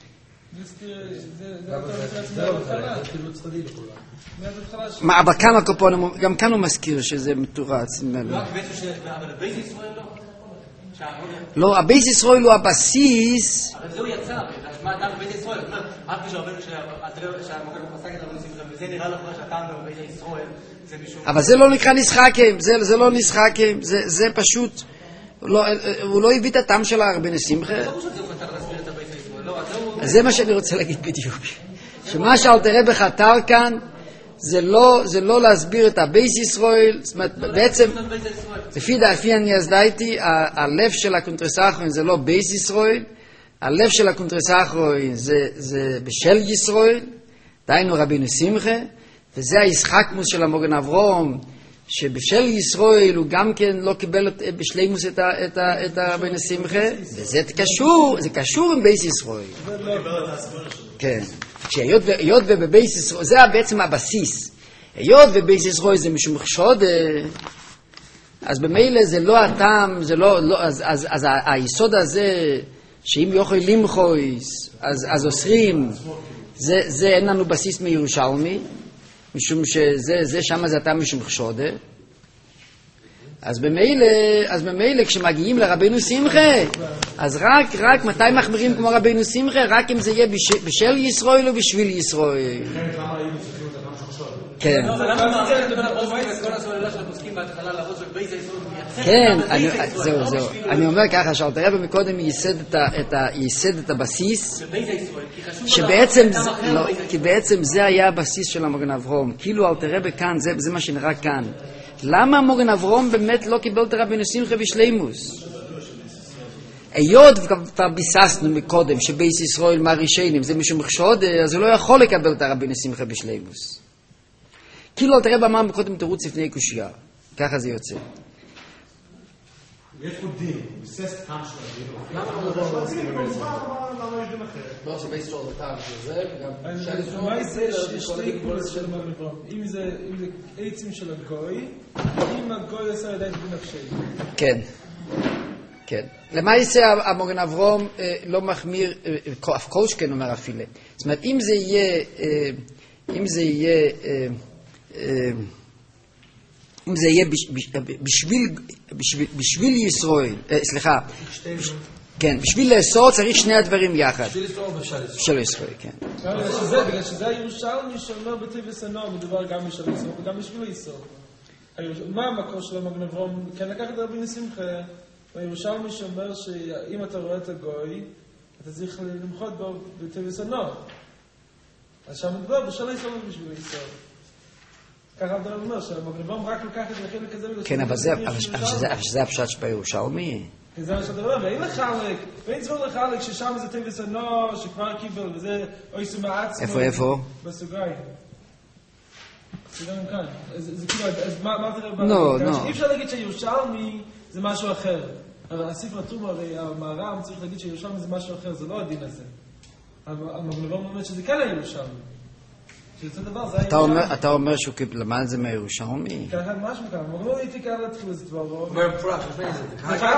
מה, אבל כאן הקופון, גם כאן הוא מזכיר שזה מתורץ. אבל הבייס ישראל לא? לא, הבייס ישראל הוא הבסיס. אבל זהו יצא, מה אתה בבייס ישראל? זאת אומרת, רק כשהרבנו שהמוקד מפסק את הרבנו שמחה, וזה נראה לך שאתה בבייס ישראל, זה משום... אבל זה לא נקרא נשחקים, זה לא נשחקים, זה פשוט, הוא לא הביא את הטעם של הרבנו שמחה. זה לא שזה חתר להסביר את הבייס ישראל, לא, אז זה מה שאני רוצה להגיד בדיוק. שמה שאלתר רבי חתר כאן, זה לא להסביר את הבייס ישראל, זאת אומרת, בעצם, לפי אני הסדייתי, הלב של הקונטרס האחרון זה לא בייס ישראל, הלב של הקונטרס האחרון זה בשל ישראל, דיינו רבינו שמחה, וזה הישחקמוס של המוגן אברום, שבשל ישראל הוא גם כן לא קיבל בשלימוס את רבינו שמחה, וזה קשור עם בייס ישראל. כן. שהיות ובבייס ישראל, זה בעצם הבסיס. היות ובייס ישראל זה משום חשוד, אז במילא זה לא הטעם, זה לא, אז היסוד הזה, שאם יוכל למחויס, אז אוסרים, זה אין לנו בסיס מירושלמי, משום שזה שם זה הטעם משום חשוד. אז במילא כשמגיעים לרבינו שמחה, אז רק מתי מחמירים כמו רבינו שמחה? רק אם זה יהיה בשל ישראל או בשביל ישראל. כן. כן, זהו. אני אומר ככה, שאלתר רבי מקודם ייסד את הבסיס, כי בעצם זה היה הבסיס של המוגן אברום. כאילו אלתר רבי כאן, זה מה שנראה כאן. למה המוגן אברום באמת לא קיבל את רבינו שמחה בשלימוס? היות וכבר ביססנו מקודם שבייס ישראל מהרישיינים זה משום חשוד, אז הוא לא יכול לקבל את רבינו שמחה בשלימוס. כאילו אלתר רבי אמר מקודם תירוץ לפני קושיה. ככה זה יוצא. יש פה דין, ביסס טעם של הדין. למה יש דין אחר? לא שבייס ישראל זה טעם של זה, וגם... מה זה שתי קורס של המוגן אברום? אם זה עצים של הגוי, אם הגוי עושה ידיים בנפשי. כן. למעשה המוגן אברום לא מחמיר, אף כל שכן אומר אפילו. זאת אומרת, אם זה יהיה בשביל ישראל, סליחה, כן, בשביל לאסור צריך שני הדברים יחד. בשביל ישראל, כן. בגלל שזה הירושלמי שאומר בטבע סנור, מדובר גם בשביל ישראל וגם בשביל ישראל. מה המקור של המוגן אברום? כן, לקחת את רבינו שמחה, הירושלמי שאומר שאם אתה רואה את הגוי, אתה צריך למחות בו בטבע סנור. אז שם מדובר בשביל ישראל ובשביל ישראל. ככה אתה אומר שהמוגן אברום רק לקח את החלק הזה. כן, אבל זה הפשט שבירושלמי. זה מה שאתה אומר, ואין לחלק, ואין צבור לחלק ששם זה טבע סנור, שכבר קיבל, וזה אויסו מעצמו. איפה? בסוגריים. בסוגריים כאן. זה כאילו, אז מה תראה? לא. אי אפשר להגיד שירושלמי זה משהו אחר. אבל הספר התרומה, הרי המהר"ם צריך להגיד שירושלמי זה משהו אחר, זה לא הדין הזה. המוגן אברום אומר שזה כן הירושלמי. אתה אומר שהוא למד את זה מהירושלמי? ככה משהו כאן, המוגן לא הייתי כאן להתחיל את זה דבר. אומר מפורש, לפני זה.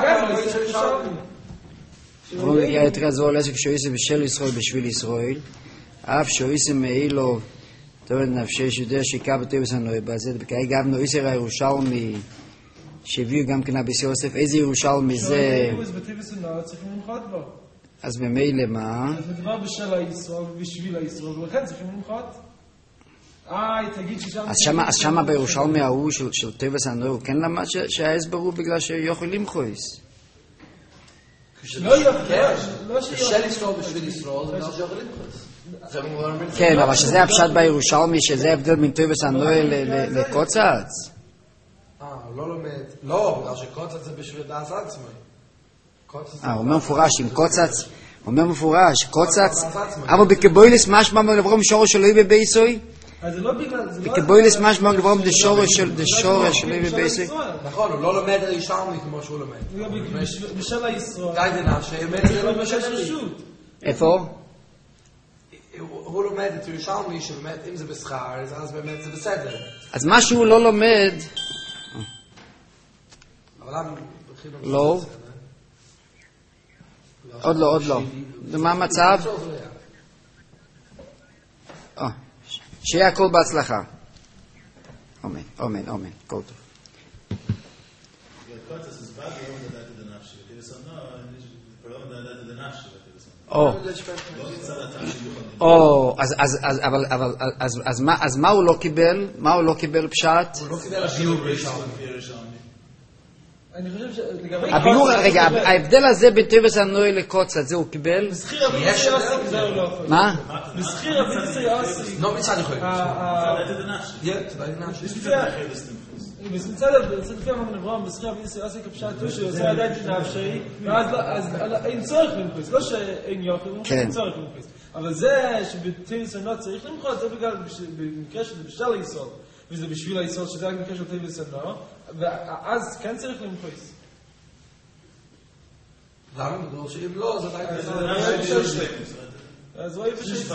תראה, זה הולך כשאויסם בשל ישראל בשביל ישראל, אף שאויסם מאילו, תורד נפשי שיודע שיקע בטבע סנוי, בזה בקאי גם נויסר הירושלמי, שהביאו גם כן אביס יוסף, איזה ירושלמי זה? בטבע סנוי צריכים למחות בו. אז במילא מה? אז מדובר בשל הישראל ובשביל הישראל, ולכן צריכים למחות. אז שמה בירושלמי ההוא של טבע סנוי, הוא כן למד שההסבר הוא בגלל שיוכל למחויס. לא יוכל. בשל ישראל בשביל ישראל, זה לא שיוכל למחויס. כן, אבל שזה הפשט בירושלמי, שזה הבדל בין טבע סנוי לקוצץ. הוא לא לומד. לא, בגלל שקוצץ זה בשביל דעת עצמי. הוא אומר מפורש, קוצץ, אבל בקבוילס משמע מגברום שורש שלו בבייסוי? אז זה לא בגלל, זה לא... בקבוילס משמע מגברום דשורש שלו בבייסוי? נכון, הוא לא לומד על ישרמי כמו שהוא לומד. בשל הישראל. די דנה, שימד את זה לא בשל רשות. איפה? הוא לומד את ירושלמי שבאמת אם זה בשכר, אז באמת זה בסדר. אז מה שהוא לא לומד... אבל למה... לא. עוד לא. ומה המצב? שיהיה הכל בהצלחה. אמן. כל טוב. אז מה הוא לא קיבל? מה הוא לא קיבל פשט? הוא לא קיבל הביור בירושלמי. אני חושב שלגבי... הביור, רגע, ההבדל הזה בין טבעס הנוי לקוצת, זה הוא קיבל? בסחיר אבידי סיוסי, זה הוא לא יכול. מה? בסחיר אבידי סיוסי. לא מצד יכול. מצד לפי אמרנו נברום, בסחיר אבידי סיוסי כפשט הוא שעושה עדיין נפשי, ואז אין צורך למחוץ, לא שאין יוכל, אין צורך למחוץ. אבל זה שבטבעס הנוי צריך למחוץ, זה בגלל במקרה שזה בשביל היסוד. וזה בשביל היסוד שזה רק במקרה של טבעס הנוי, ואז כן צריך למחוץ. למה? בגלל שאם לא, זה עדיין... אז הוא היה בשביל.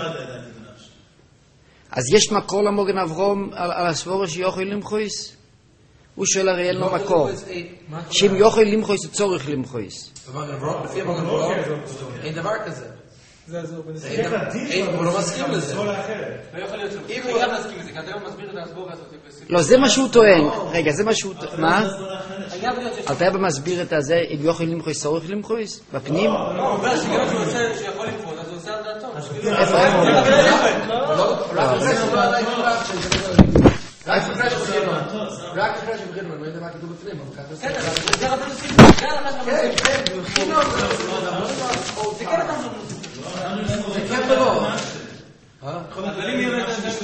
אז יש מקור למוגן אברום על הסבורה שיוכל למחוץ? הוא שואל הרי אין לו מקור. שאם יוכל למחוץ, הוא צורך למחוץ. לפי המוגן אברום, אין דבר כזה. הוא לא מסכים לזה. לא יכול להיות אם הוא חייב להסכים לזה, כי אתה היום מסביר את ההסבורה הזאת. לא, זה מה שהוא טוען. רגע, זה מה שהוא טוען. מה? אתה מסביר את זה, אם יוכל למחוץ, צורך למחוץ? בפנים? לא, הוא אומר שגם שהוא עושה שיכול למחוץ, אז הוא עושה על דעתו. רק אחרי שבחינו, אני לא יודע מה כתוב בפנים, אבל כתוב כן, זה רבי נוסעים. זה כן אתה זה כן ולא. אבל אם יהיה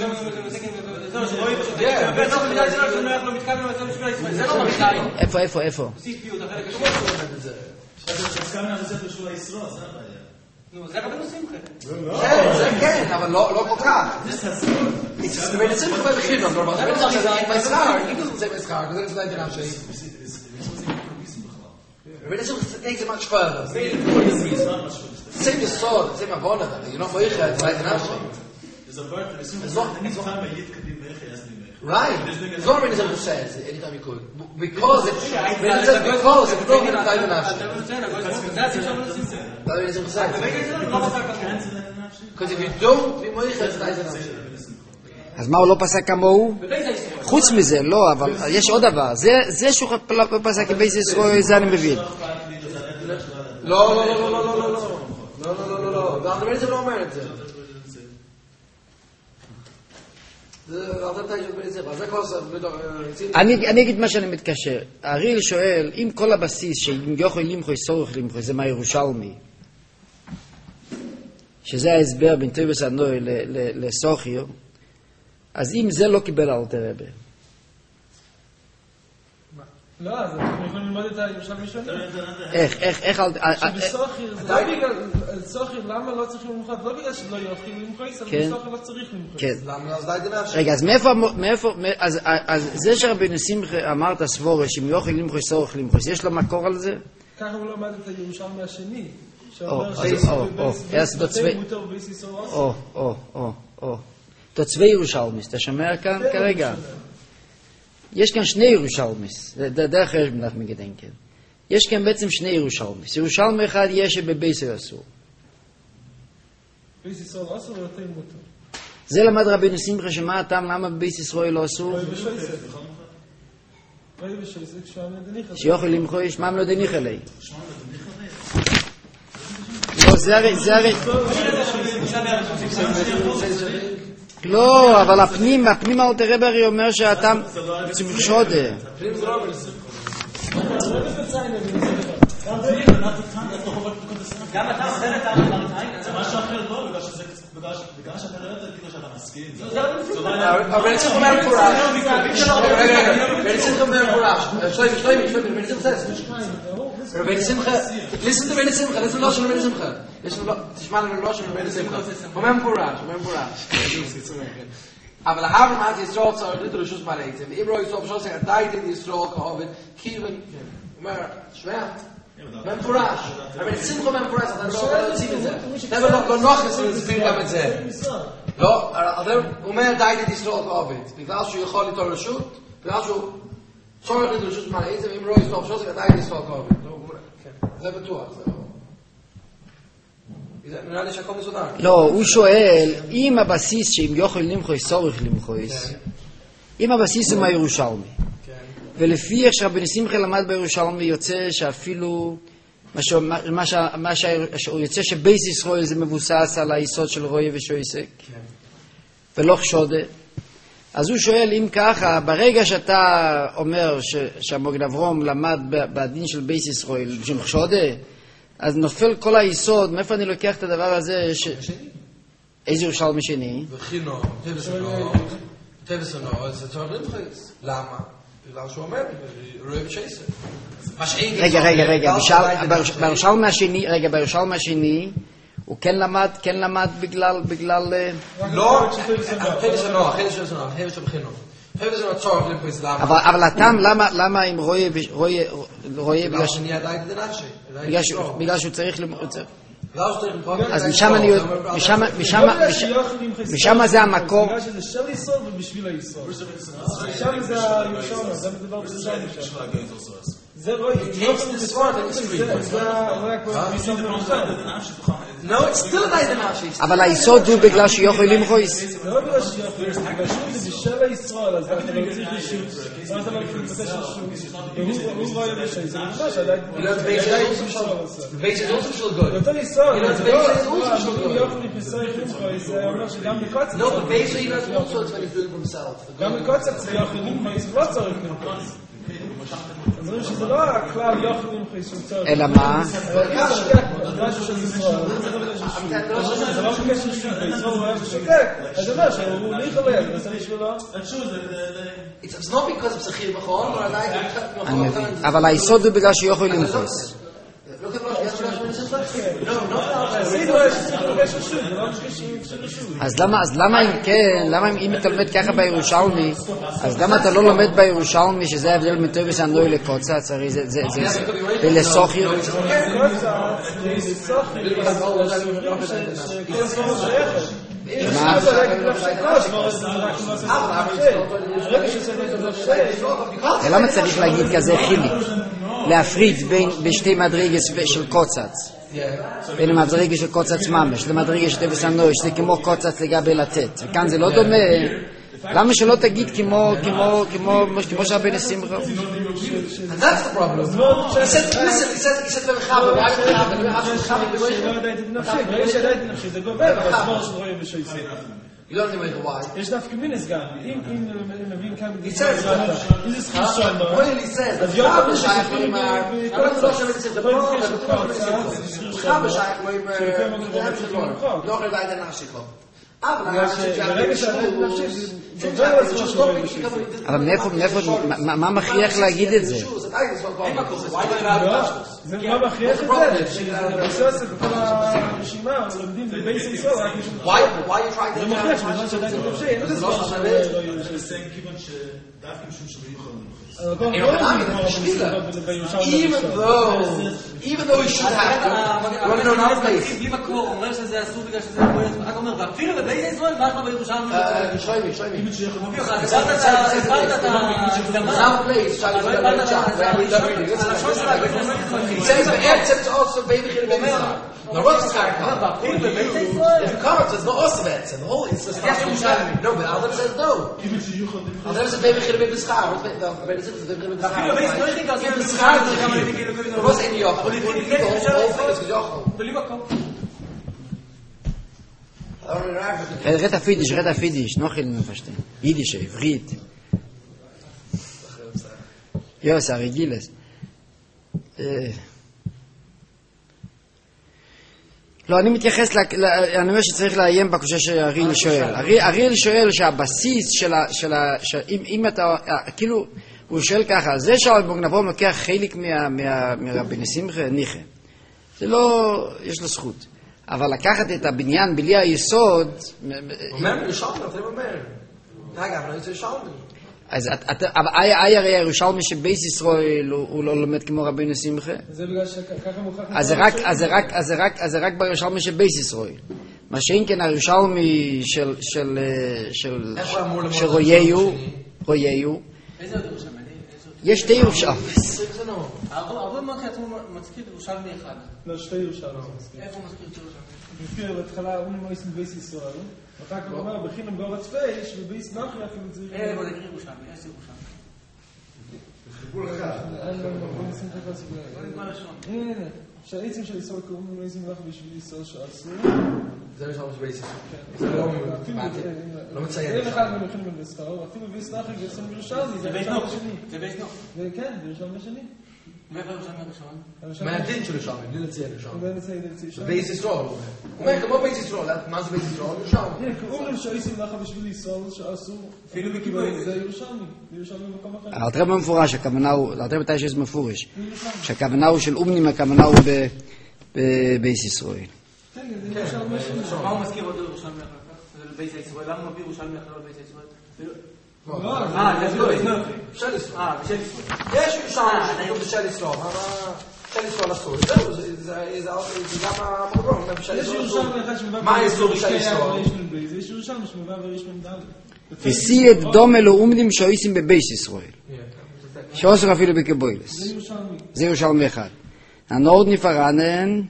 זה לא מרחיים. איפה? סיפיות, החלק השני. הסכמנו על זה בשביל הישרוד, זה הבעיה. נו, זה רבי נוסעים לכם. זה כן, אבל לא כל כך. זה מנסים כבר בחינם, אבל זה מנסים שזה מסחר, אם זה מסחר, זה לא עניין שלי. We're going to take it much further. Same yesod, same avona. You're not moicha, it's right enough. Right. It's not really something says anytime you could. Because it's not going to time enough. Because if you don't be moicha, it's right enough. אז מה הוא לא פסק כמוהו? חוץ מזה, לא, אבל יש עוד דבר. זה שהוא פסק כבייס ישראל, זה אני מבין. לא. זה לא אומר את זה. אני אגיד מה שאני מתקשר. הריל שואל, אם כל הבסיס שאם יוכל למחוש, צורך למחוש, זה מהירושלמי, שזה ההסבר בין טבעס הנוי לסוחיר, אז אם זה לא קיבל אלתר רבי. לא, אז אנחנו יכולים ללמוד את הירושלמי שונה. איך שבסוחיר, זה לא בגלל, סוחיר, למה לא צריכים למחוץ? לא בגלל שלא יוכל למחוץ, אבל בסוחיר לא צריך למחוץ. כן. למה? אז די דנף. רגע, אז מאיפה, אז זה שרבי נסים אמרת סבורה, שאם יוכל למחוץ, צורך למחוץ, יש לו מקור על זה? ככה הוא למד את הירושלמי השני. תוצבי ירושלמיס, אתה שומע כאן כרגע? יש כאן שני ירושלמיס, זה דרך יש בנח מגדנקן. יש כאן בעצם שני ירושלמיס. ירושלמי אחד יש שבבייסר אסור. בייס ישראל לא אסור, יותר מותר. זה למד רבי שמחה שמה הטעם למה בבייס ישראל לא אסור? שיוכל למחוש, מה לא דניח אלי? לא, זה הרי... לא, אבל הפנים אלתר רבי הרי אומר שהטעם צריך שודה. גם אתה עושה את האמרת עין? זה משהו אחר לא, בגלל שאתה לא יודע כאילו שאתה מסכים. אבל צריך אומר מפורש. רבי שמחה, listen to רבי שמחה, listen לא של רבי שמחה. תשמע לנו לא של רבי שמחה. אומר מפורש. אבל ההר מעט ישרוד צריך לדבר שוס מלאיתם. אם רואי סוף שוס עדיין ישרוד כהובד, כיוון, אומר, שבט, ממפורש. אבל שמחו ממפורש, אתה לא יוצאים את זה. אבל לא נוח להסביר גם את זה. לא, הוא אומר די לישראל כעובד. בגלל שהוא יכול ליטול רשות, בגלל שהוא צורך ליטול רשות מלאית, ואם לא יסתור רשות, זה די לישראל כעובד. זה בטוח. נראה לי שהכל מסודר. לא, הוא שואל, אם הבסיס שאם יוכל למחויס, צורך למחויס, אם הבסיס הוא מהירושלמי, ולפי איך שרבן שמחה למד בירושלמי יוצא שאפילו הוא יוצא שבייס ישראל זה מבוסס על היסוד של רויה ושויסק ולא חשודה. אז הוא שואל אם ככה, ברגע שאתה אומר שהמוגן אברום למד בדין של בייס ישראל בשביל חשודה, אז נופל כל היסוד. מאיפה אני לוקח את הדבר הזה? איזה ירושלמי שני? וחינוך, תבסונו, זה צורך למחויס. למה? בגלל שהוא אומר, רואה בשייסר. רגע, בירושלמי השני, הוא כן למד בגלל... לא, חייב בחינוך. אבל הטעם, למה אם רואה בגלל שהוא צריך... אז משם זה המקור. בגלל שזה של ישראל ובשביל הישראל. שם זה הירושלמי, זה מדבר בירושלמי שם. זה לא אבל היסוד הוא בגלל שיוכל למחויס. זה לא בגלל שיוכל למחויס, בגלל שזה בשל הישראל, אז אתה לא צריך לשוט, אז אתה לא צריך לבקש לשוט, והוא רואה בשל, זה ממש עדיין יותר ישראל, אם יוכל למחויס, זה אומר שגם בקוצק זה יוכל למחויס, לא צריך למחויס. אז אומרים שזה לא הכלל יוכל למחויס שהוא צורך. אלא מה? זה לא מבקש לשוט, בישראל הוא היה בשוקק, אז זה אומר שהוא לא יכולה, זה עושה בשבילו. It's not because of Sechir B'chol, or like... אבל היסוד הוא בגלל שיוכל למחויס. אז למה אם אתה לומד ככה בירושלמי, אז למה אתה לא לומד בירושלמי שזה ההבדל מטובס הנוי לקוצץ, הרי זה ולסוחיר? למה צריך להגיד כזה חילי? להפריד בין שתי מדרגות של קוצץ, בין המדרגה של קוצץ ממש למדרגה של טבס הנוי, שזה כמו קוצץ לגבי לתת, וכאן זה לא דומה. למה שלא תגיד כמו שהרבן שמחה? And that's the problem. He said to the Chaber, why the Chaber? You don't know why. יש דווקא מינס גם. אם מבין כאן... He says, clearly says, Chaber שייך לאמר, אבל לא שווה לצאת לבור, Chaber שייך לאמר, לא חלדה את הנפשיקו. אבל מאיפה, מה מכריח להגיד את זה? זה מה מכריח את זה? בסוסף בכל הרשימה, לומדים בבייס ישראל רק משום זה מכריח שבזמן שעדיין מתפשי, אין לזה סבור כיוון שדווקא משום שלא יכול even though he should have to run around our place. בלי מקור, אומר שזה אסור בגלל שזה רק אומר, ואפילו בבית ישראל, מה אנחנו בירושלים? שוימי. הסברת את ההקדמה. He says, בעצם זה also baby חיל במזרח. Now what's the character? ואפילו בבית ישראל. If it comes, it's not also בעצם. The whole, it's just not Yerushalmi. No, but Adam says no. Adam says baby חיל במזרח. אפילו בבית ישראל לא יודעים במזרח. Was in Yochel. The whole thing is Yochel. בלי מקור. רד הפידיש, נוכל נפשתם. יידיש, עברית. יוס, הרגילס. לא, אני מתייחס, אני אומר שצריך לאיים בקושה שאריאל שואל. אריאל שואל שהבסיס אם אתה, כאילו, הוא שואל ככה, זה שהמוגן אברום לוקח חלק מהרבן שמחה, ניחא. זה לא, יש לו זכות. אבל לקחת את הבניין בלי היסוד... אומר, ירושלמי, אתה אומר. רגע, אבל זה ירושלמי. אז הרי הירושלמי שבייס ישראל הוא לא לומד כמו רבינו שמחה? זה בגלל שככה מוכח... אז זה רק בירושלמי שבייס ישראל. מה שאין כן הירושלמי של רויהו, איזה עוד ירושלמי? יש שתי ירושלמס. הרבה מאוד עצמו מזכיר ירושלמי אחד. לא, שתי ירושלמי. איפה הוא מזכיר את ירושלמי? מזכיר בהתחלה, הוא נמויס מבייס ישראל, ואחר כך הוא אומר, בחינם באורץ פייש, ובייס נחי אפילו צריך... בוא נקריא ירושלמי, איזה ירושלמי? חיבור אחד. בוא נשים את הכסף. בוא נגמר ראשון. הנה, שהעצים של ישראל קוראים נמויס מלך בשביל ישראל שעשו. זה משהו שבייס ישראל. זה לא מציין. אין אחד מלכים בבסחר, אפילו בייס נחי ועשם ירושלמי, זה ירושלמי השני. זה בייס נוח. כן, זה ירושלמי השני. מאיפה ירושלמי הראשון? מה הדין של ירושלמי? בלי לציין ירושלמי. בלי לציין ירושלמי. בייס ישראל. הוא אומר, כמו בייס ישראל. מה זה בייס ישראל? ירושלמי. אומרים שהעצים מלך בשביל ישראל שעשו. אפילו בקיבוץ. זה ירושלמי. ירושלמי במקום אחר. הרטרב במפורש, הכוונה הוא, הרטרב מתי שזה מפורש, שהכוונה הוא של אומנים, הכוונה הוא בבייס ישראל. כן, זה ירושלמי השני. מה הוא מזכיר עוד ירושלמי אחר כך? זה בייס ישראל. למה הוא מביא ירושלמי אחר לבייס ישראל? בשל ישראל. יש ירושלמי בשל ישראל. בשל ישראל עשו. זה גם המקום. יש ירושלמי אחד שמובא מה האיסור בשל ישראל? יש ירושלמי שמובא בריש מ"ד. וסייד דומה לאומנים שעושים בבייס ישראל. שעושר אפילו בקבוילס. זה ירושלמי. זה ירושלמי אחד. הנורד נפרנן,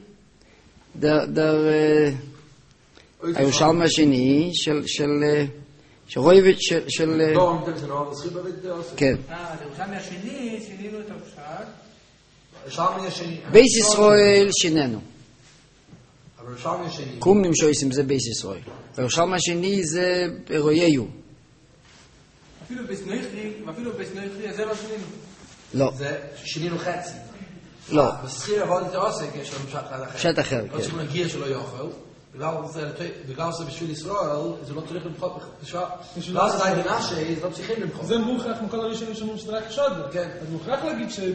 הירושלמי השני שרואי של... לא, זה לא, זה חיבה ודאוסי. כן. ירושלמי השני, שינינו את הפשט. ירושלמי השני. בייס ישראל שיננו. אבל ירושלמי השני. קומנים שעושים זה בייס ישראל. הירושלמי השני זה רויהו. אפילו בסנויכרי, זה לא שינינו. לא. זה שינינו חצי. לא. בסחיר עבוד את העוסק, יש לנו פשט אחר. פשט אחר, לא כן. צריכים להגיע שלא יאכל. בגלל זה בשביל ישראל, זה לא צריך למחות בשביל... ואז זה עדיין נשה, זה לא צריכים למחות. זה מוכרח מכל הראשונים שאומרים שזה רק שוד. כן. אז מוכרח להגיד ש...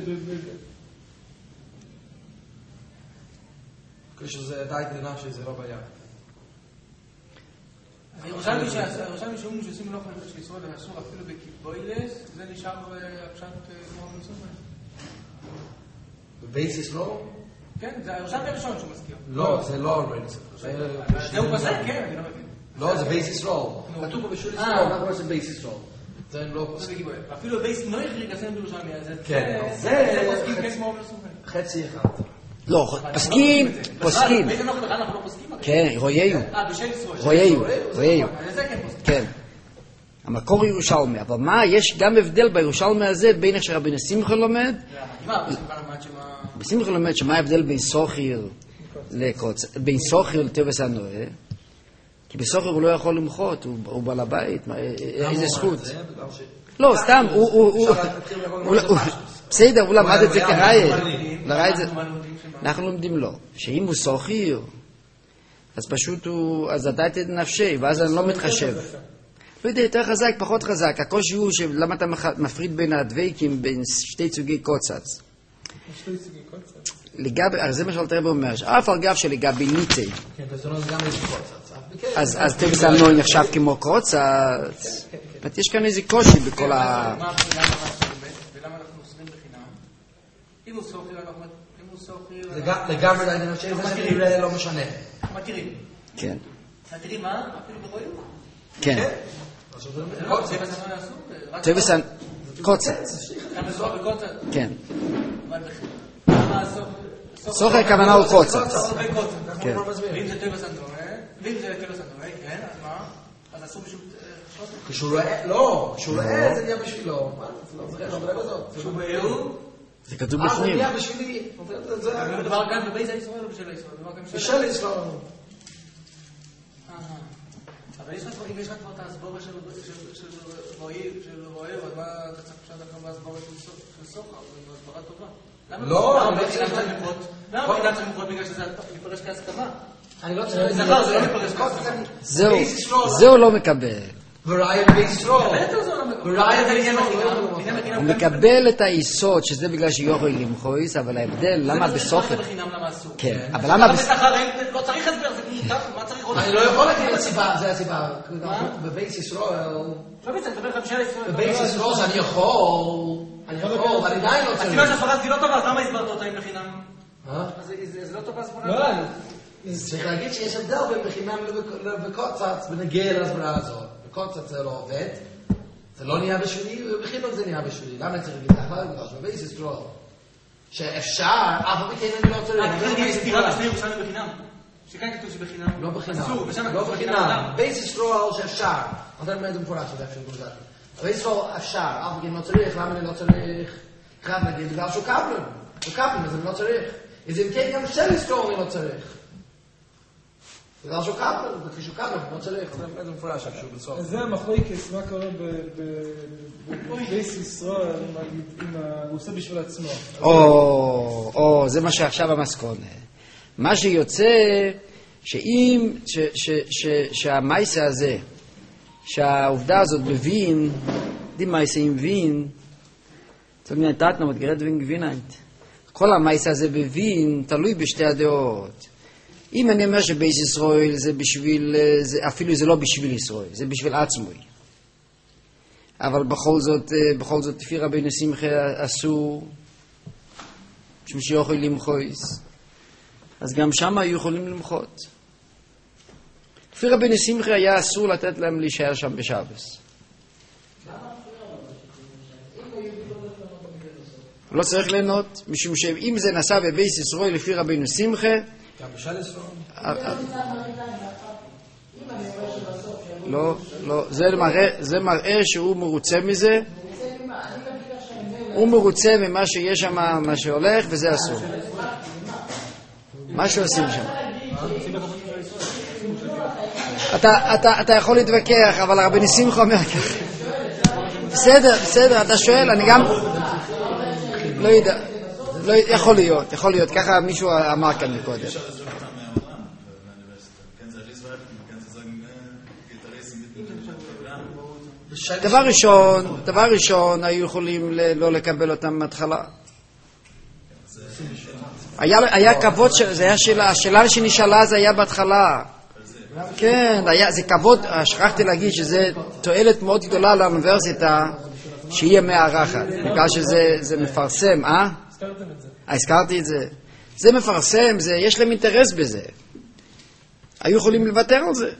כשזה עדיין נשה, זה לא בעיה. ירושלמי שאומרים שעושים לא חלק של ישראל ואסור אפילו בקיבוילס, זה נשאר הפשט כמו במסורת. בבייס ישראל? כן, זה הירושלמי הראשון שהוא מזכיר. לא, זה לא בייס ישראל. זה הוא פסק, כן, אני לא מבין. לא, זה בייס ישראל. כתוב פה בשביל ישראל, אנחנו רואים בייס ישראל. זה לא... אפילו בייס נויכרי כסם בירושלמי, כן, זה פוסקים כן כמו במסורת. חצי אחד. לא, פוסקים. באיזה נוח בכלל אנחנו לא פוסקים? כן, רויהו. בשל ישראל. רויהו. זה כן פוסקים. כן. המקור ירושלמי, אבל מה, יש גם הבדל בירושלמי הזה בין איך שרבינו שמחה לומד. בשמחה לומד שמה ההבדל בין סוחיר לקוץ, בין סוחיר לטבס הנועה, כי בסוחיר הוא לא יכול למחות, הוא בעל הבית, איזה זכות. לא, סתם, בסדר, הוא למד את זה כראיה. אנחנו לומדים לו, שאם הוא סוחיר, אז פשוט הוא, אז עדיין את נפשי, ואז אני לא מתחשב. לא יודע, יותר חזק, פחות חזק. הקושי הוא שלמה אתה מפריד בין הדוויקים, בין שתי סוגי קוצץ. שתי סוגי קוצץ? לגבי, זה מה שאלתרבה אומר, אף על גב שלגבי ניטי. כן, זה לא גם איזה קוצץ. אז טבס הנוי נחשב כמו קוצץ. יש כאן איזה קושי בכל ה... ולמה אנחנו עושים בחינם? אם הוא סוחר, לגמרי לעניין השני, זה שכנראה לא משנה. מכירים. כן. מכירים מה? אפילו ברואים? כן. טבס הנוי קוצץ. כן. סוחר הכוונה הוא קוצץ. כן. ואם זה טבס הנוי, כן, אז מה? אז אסור בשביל... כשהוא רואה, לא, כשהוא רואה זה נהיה בשבילו. כשהוא באיהו? זה כתוב בפנים. זה נהיה בשבילי. זה מדבר גם בבייס הישראל או בשל הישראל? בשל ישראל. אבל אם יש לך כבר את ההסבורה של רועי, אז מה אתה צריך פשוט אחר בהסבורה של סוחר? זו הסברה טובה. לא, למה בחינת של מקרות בגלל שזה מפרש כהסכמה? אני לא צריך... זה לא מפרש כהסכמה. זהו לא מקבל. וראי בישראל. הוא מקבל את היסוד, שזה בגלל שיוכל למחויס, אבל ההבדל, למה בסופר... זה בחינם למה אסור. כן, אבל למה... לא צריך הסבר, מה צריך אני לא יכול להגיד לסיבה, זה הסיבה. בבייס ישראל... לא בעצם, אתה אומר 5 ישראל. בבייס ישראל שאני יכול, אבל עדיין לא צריך. הסיבה שהסברה היא לא טובה, אז למה הסברת אותה עם בחינם? זה לא טובה הסברה? לא, צריך להגיד שיש הבדל בין בחינם ובקוצץ, בנגיע להסברה הזאת. בקוצץ זה לא עובד, זה לא נהיה בשבילי, ובחינם זה נהיה בשבילי. למה צריך להגיד ככה? בגלל שבבייס ישראל, שאפשר, אבל מכן אני לא צריך... אתה צריך להגיד סתירה בשני ירושלים בחינם. שכאן כתוב שבחינם. לא בחינם. אסור, ושם לא כתוב בחינם. בייס ישראל שאפשר. אתה מלמד במפורש, זה אפשר גוזר. בייס ישראל אפשר, אבל מכן לא צריך, למה אני לא צריך? חייב להגיד, בגלל שהוא קבלן. הוא קבלן, אז אני לא צריך. אז אם כן, גם של ישראל אני לא צריך. בגלל שהוא קבלן, וכשהוא קבלן, לא צריך. זה מלמד במפורש, אפשר בסוף. אז זה המחלוקת, מה קורה בבייס ישראל, הוא עושה בשביל עצמו. זה מה שעכשיו המסקונה. מה שיוצא, שהמייסה הזה, שהעובדה הזאת בווין, די מייסה עם וין, זאת אומרת, תתנו, מתגרד וין גווינאית. כל המייסה הזה בווין, תלוי בשתי הדעות. אם אני אומר שבייס ישראל זה בשביל, אפילו זה לא בשביל ישראל, זה בשביל עצמוי. אבל בכל זאת, לפי רבינו שמחה אסור, משום שיוכל למחויס. אז גם שם היו יכולים למחות. לפי רבינו שמחה היה אסור לתת להם להישאר שם בשבס. לא צריך ליהנות, משום שאם זה נעשה בבייס ישראל לפי רבינו שמחה, גם בשל ישראל? לא, זה מראה שהוא מרוצה מזה. הוא מרוצה ממה שיש שם, מה שהולך, וזה אסור. מה שעושים שם. אתה יכול להתווכח, אבל הרבני שמחה אומר ככה. בסדר, אתה שואל, אני גם לא יודע, יכול להיות, ככה מישהו אמר כאן מקודם. דבר ראשון, היו יכולים לא לקבל אותם מההתחלה. היה כבוד, זה היה השאלה שנשאלה, זה היה בהתחלה. כן, זה כבוד, שכחתי להגיד שזה תועלת מאוד גדולה לאוניברסיטה, שיהיה מארחת, בגלל שזה מפרסם, הזכרתי את זה. זה מפרסם, יש להם אינטרס בזה. היו יכולים לוותר על זה.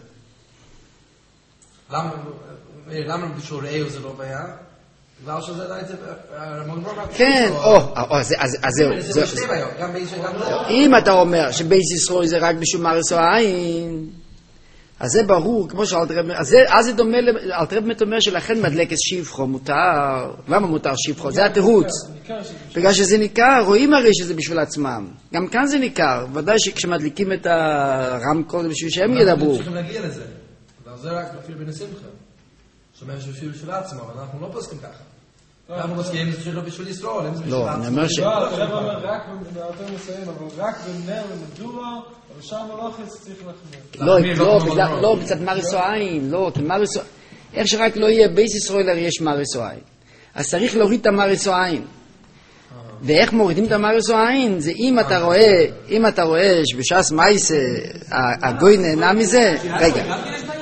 למה בשביל ראיו זה לא בעיה? בגלל שזה עדיין זה... כן, אז זהו. אם אתה אומר שבייס ישראל זה רק בשביל מרס או העין, אז זה ברור, כמו שאלתרב... אז זה דומה, אלתרב אומר שלכן מדלקת שבחו מותר. למה מותר שבחו? זה התירוץ. בגלל שזה ניכר, רואים הרי שזה בשביל עצמם. גם כאן זה ניכר. ודאי שכשמדליקים את הרמקול בשביל שהם ידברו. צריכים להגיע לזה. אבל זה רק אפילו בנסים לכם. שאומר שבשביל עצמו, אבל אנחנו לא פוסקים ככה. אנחנו מסכים שזה לא בשביל ישראל, אם זה בשביל עצמו. אני אומר לא, עכשיו אומר רק, יותר מסיים, אבל רק בנר ומדוע, אבל שם לא חץ צריך לחמר. לא, בצד מריס או עין, לא, כי מריס או... איך שרק לא יהיה בייס ישראל, הרי יש מריס או עין. אז צריך להוריד את המריס או עין. ואיך מורידים את המריס או עין? זה אם אתה רואה שבשעס מייס הגוי נהנה מזה, רגע.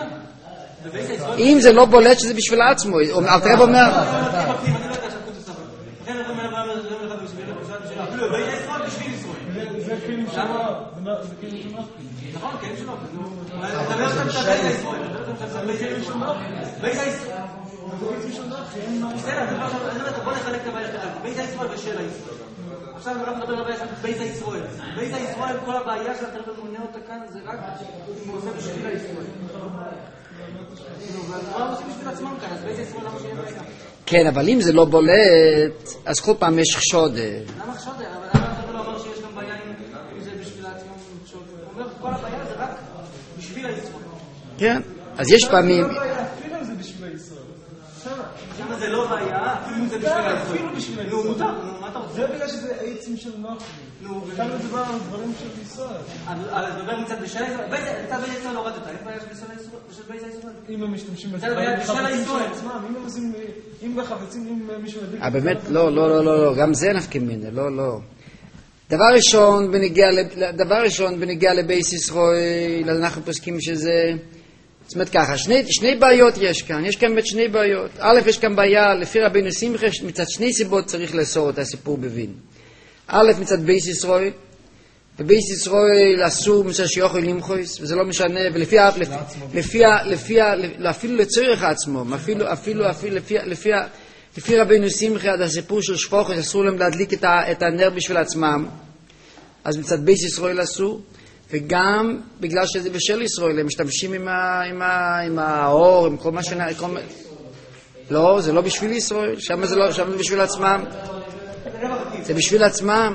אם זה לא בולט שזה בשביל עצמו, אלתרב אומר... זה כאילו שלא, זה כאילו שלא. נכון, כן שלא. אתה אומר שאתה משתתף לישראל. זה כאילו שלא. בית הישראל. זה כאילו שלא. בסדר, בוא נחלק את הבעיה שלך. בית הישראל ושל הישראל. עכשיו אנחנו נדבר על הבעיה של בית הישראל. בית הישראל, כל הבעיה שאתה מונה אותה כאן, זה רק אם הוא עושה בשביל הישראל. מה עושים בשביל עצמם כאן? אז בית הישראל למה שיהיה בעיה? כן, אבל אם זה לא בולט, אז כל פעם יש חשוד. למה חשוד? אבל למה אתה לא אומר שיש גם בעיה אם זה בשביל עצמם חשוד? הוא אומר, כל הבעיה זה רק בשביל הישראל. כן, אז יש פעמים... אפילו אם זה בשביל הישראל. שם זה לא בעיה, אפילו אם זה בשביל הישראל. אפילו בשביל הישראל. נו, מותר, מה אתה רוצה? זה בגלל שזה עצים של נוחי. נו, כאן מדובר על דברים של ישראל. אז דבר מצד בשל הישראל? מצד בית הישראל הורדת, אין בעיה של בית הישראל? אם הם משתמשים זה בעיה בשל הישראל. אם בחפצים, אם מישהו מדליק... באמת, לא, גם זה נפקא מינה, לא. דבר ראשון בנגיע לבייס ישראל, אנחנו פוסקים שזה, זאת אומרת ככה, שני בעיות יש כאן באמת שני בעיות. א', יש כאן בעיה, לפי רבינו שמחה, מצד שני סיבות צריך לאסור את הסיפור בווין. א', מצד בייס ישראל, ובייס ישראל אסור מצד שיוכל למחוס, וזה לא משנה, אפילו לצורך עצמו, אפילו לפי רבינו שמחה, עד הסיפור של שפוחס, אסור להם להדליק את הנר בשביל עצמם, אז מצד בייס ישראל אסור, וגם בגלל שזה בשל ישראל, הם משתמשים עם האור, עם כל מה לא, זה לא בשביל ישראל, שם זה בשביל עצמם, זה בשביל עצמם.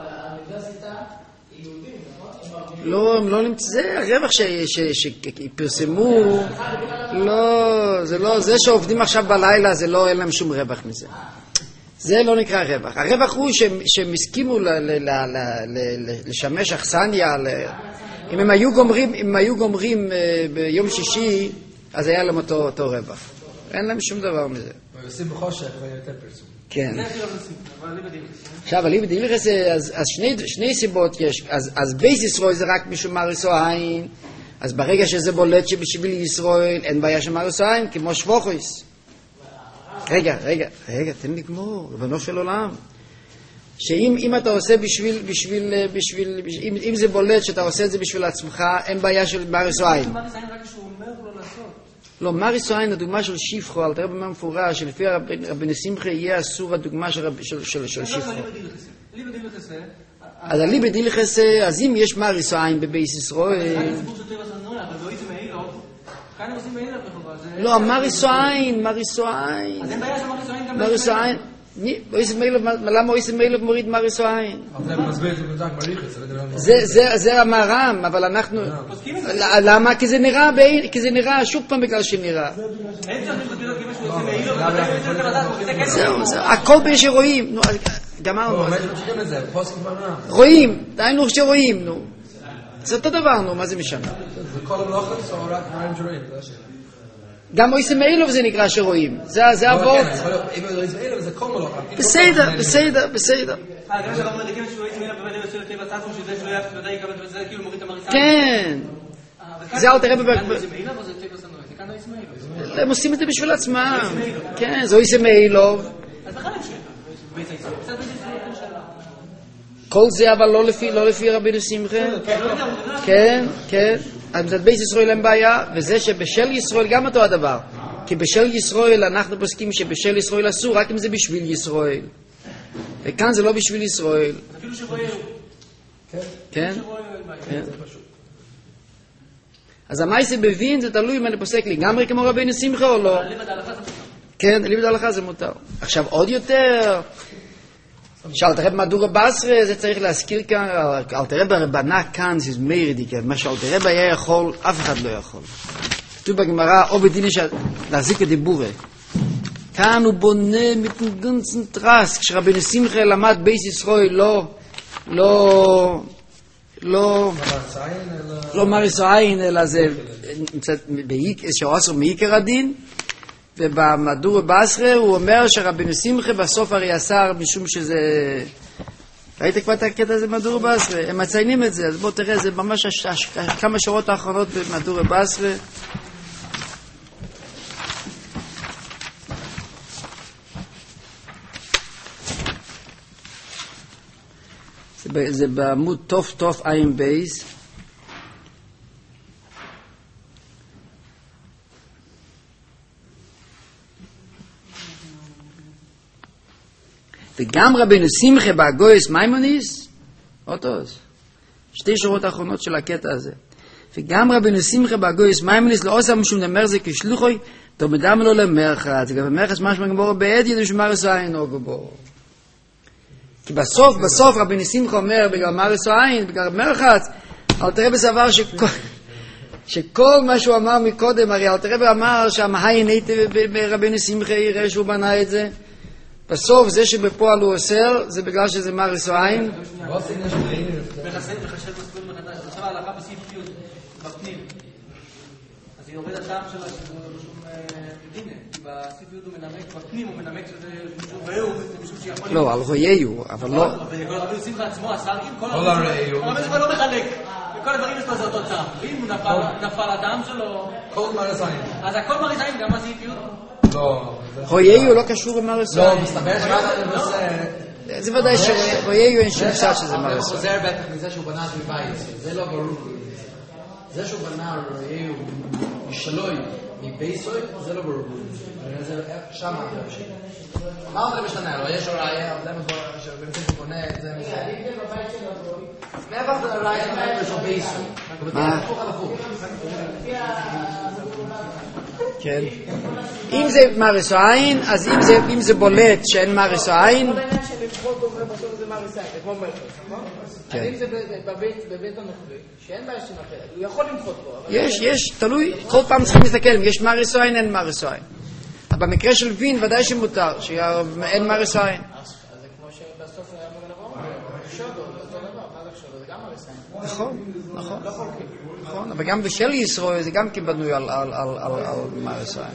לא, הם לא נמצא, זה הרווח שפרסמו, זה שעובדים עכשיו בלילה, זה לא, אין להם שום רווח מזה. זה לא נקרא רווח. הרווח הוא שהם הסכימו לשמש אכסניה, אם הם היו גומרים ביום שישי, אז היה להם אותו רווח. אין להם שום דבר מזה. ועושים בחושך ויותר פרסום. כן. עכשיו, אליבא דהילכס, אז שני סיבות יש. אז בייס ישראל זה רק משום מריסו העין, אז ברגע שזה בולט שבשביל ישראל אין בעיה של מריסו העין, כמו שבוכויס. רגע, תן לגמור, ריבונו של עולם. שאם אתה עושה אם זה בולט שאתה עושה את זה בשביל עצמך, אין בעיה של מריסו העין. לא, מריסו העין, הדוגמה של שפחו, אל תראה במה מפורש, שלפי רבינו שמחה יהיה אסור הדוגמה של שפחו. אז אליבא דהילכס, אז אם יש מריסו העין בבייס ישראל... לא, מריסו העין. אז אין בעיה של מריסו העין גם למה אויסם מילוב מוריד מריסו העין? זה המרם, אבל אנחנו... למה? כי זה נראה שוב פעם בגלל שנראה. זהו, הכל בין שרואים. גמרנו. רואים, דיינו שרואים, נו. זה אותו דבר, נו, מה זה משנה? זה כל המלאכת או רק מים שרואים? גם אויסם מילוב זה נקרא שרואים. זה עבוד. אם אויסם מילוב זה כל מלאכת. בסדר. גם שאנחנו מדליקים שהוא אויסם מילוב ובאמת יוצא לטבע צעצו שזה שלא יפת ודאי כמה וזה כאילו מוריד את המריסה. כן. זה אל תראה כאן אויסם מילוב או זה טבע סנוי? זה כאן אויסם מילוב. הם עושים את זה בשביל עצמם. כן, זה אויסם מילוב. אז בכלל הם שאלה. כל זה אבל לא לפי רבינו שמחה. כן. אז מצד בייס ישראל אין בעיה, וזה שבשל ישראל גם אותו הדבר. כי בשל ישראל אנחנו פוסקים שבשל ישראל אסור, רק אם זה בשביל ישראל. וכאן זה לא בשביל ישראל. אפילו שרואה כן? אז המייסה בבין זה תלוי אם אני פוסק לגמרי כמו רבינו שמחה או לא. כן, ליבד ההלכה זה מותר. עכשיו עוד יותר, שאל תראה במדורה בסרה, זה צריך להזכיר כאן, אל תראה ברבנה כאן, זה מיירדיקה, מה שאל תראה היה יכול, אף אחד לא יכול. כתוב בגמרא, או בדיני להזיק הדיבורה. כאן הוא בונה מתנגנצן טרס, כשרבינו שמחה למד בייס ישראל, לא מריסו עין, אלא זה שעוסר מעיקר הדין, ובמדורה בסרה הוא אומר שרבינו שמחה בסוף הרי אסר משום שזה... ראית כבר את הקטע הזה במדורה בסרה? הם מציינים את זה, אז בוא תראה, זה ממש כמה שורות האחרונות במדורה בסרה. זה בעמוד תוף עין בייס. וגם רבינו שמחה באגויס מיימוניס, אותוס, שתי שורות האחרונות של הקטע הזה. וגם רבינו שמחה באגויס מיימוניס לא עושה משום נמר זה כשלוחוי, תומדם לו למרחץ, וגם במרחץ משמע גמור בעד ידו שמרס עין או גבור. כי בסוף רבינו שמחה אומר בגלל מרס עין, בגלל מרחץ, אל תראה בסבר שכל מה שהוא אמר מקודם, הרי אל תראה אמר שהמהיין הייתי ברבינו שמחה יראה שהוא בנה את זה, בסוף זה שבפועל הוא אוסר, זה בגלל שזה מריס או עין. מחשב מספרים מחדש, עכשיו ההלכה בסעיף י' בפנים. אז זה יורד הטעם שלה שזה הנה, כי בסיפיות הוא מנמק, בפנים הוא מנמק שזה משהו ראו, זה משהו שיכול... לא, על רויהו, אבל לא... אבל כל הרבי עושים לך עצמו, הסרגים, כל הרבי שלך לא מחלק, וכל הדברים יש לו זה אותו טעם. ואם הוא נפל הטעם שלו... כל מריסאים. אז הכל מריסאים, גם הסיפיות? לא. רויהו לא קשור למריסאים. לא, מסתבר שרק אני עושה... זה ודאי שרויהו אין שום צד שזה מריסאים. זה חוזר בטח מזה שהוא בנה את מבית, זה לא ברור. זה שהוא בנה רויהו משלוי, מבייסוי, זה לא ברור. זה שם ההפשי. מה עוד משתנה? לא, יש הוראיה, אבל למה שבמצאים הוא בונה את זה מזה? מאיפה זה הוראיה של בייסוי? מה? הפוך על הפוך. כן. אם זה מריס עין, אז אם זה בולט שאין מריס עין... כל העניין של לבחור דומה בסוף זה מריס עין, זה כמו מרחס, נכון? אז אם זה בבית הנוכלי, שאין בעיה של אחרת, הוא יכול למחות בו. יש, תלוי, כל פעם צריכים להסתכל, אם יש מריס עין, אין מריס עין. אבל במקרה של וין ודאי שמותר, שאין מריס עין. אז זה כמו שבסוף היה מגנבו, שודו, זה אותו דבר, מה זה שודו? זה גם מריס עין. נכון. נכון, אבל גם בשל ישראל זה גם כן בנוי על מריס עין.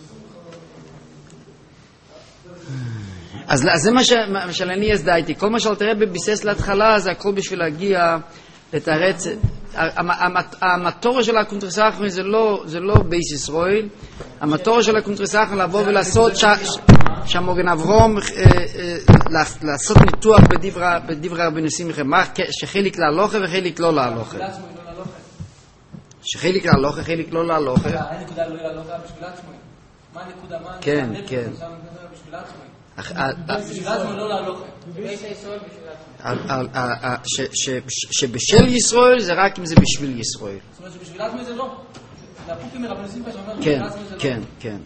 אז זה מה שאני הסדאיתי. כל מה שאלתר רבי ביסס להתחלה זה הכל בשביל להגיע לתרץ. המטורה של הקונטרסאחרון זה לא בייס ישראל. המטורה של הקונטרסאחרון לבוא ולעשות שהמוגן אברום לעשות ניתוח בדברי רבנו שמחה, שחלק להלוכה וחלק לא להלוכה. שחלק להלוכה, חלק לא להלוכה. הנקודה לא להלוכה בשביל עצמו. מה הנקודה? כן. בשביל עצמו. בשביל עצמו לא להלוכה. בייס ישראל בשביל עצמו. שבשל ישראל זה רק אם זה בשביל ישראל. זאת אומרת שבשביל עצמו זה לא. זה הפוקים מרבנו שמחה שאומר בשביל עצמו זה לא. כן.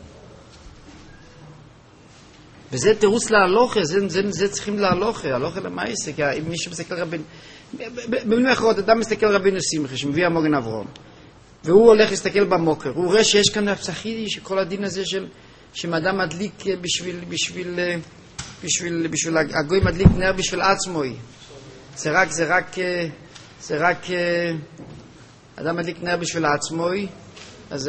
וזה תירוץ להלוכה, זה צריכים להלוכה, הלוכה למעשה, כי אם מישהו מסתכל רבינו, במילים אחרות, אדם מסתכל רבינו שמחה, שמביא המוגן אברום, והוא הולך להסתכל במוקר, הוא רואה שיש כאן הפסחידי, שכל הדין הזה שאדם מדליק בשביל הגוי מדליק נר בשביל עצמו, זה רק, אדם מדליק נר בשביל עצמו, אז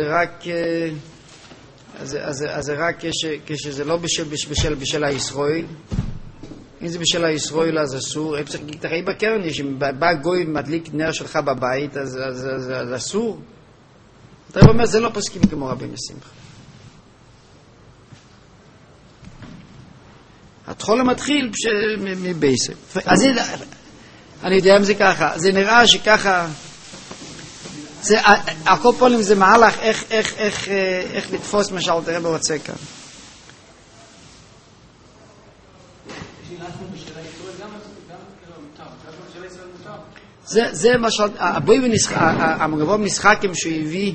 זה רק כשזה לא בשל הישראל. אם זה בשל הישראל אז אסור. תראי בקרן, אם בא גוי מדליק נר שלך בבית אז אסור. אתה אומר זה לא פוסקים כמו רבינו שמחה. התחול מתחיל מבייסק. אז אני יודע אם זה ככה. זה נראה שככה הכל פונים זה מהלך איך לתפוס מה שאלתר רבי רוצה כאן. זה מה המוגן אברום משחקים שהוא הביא.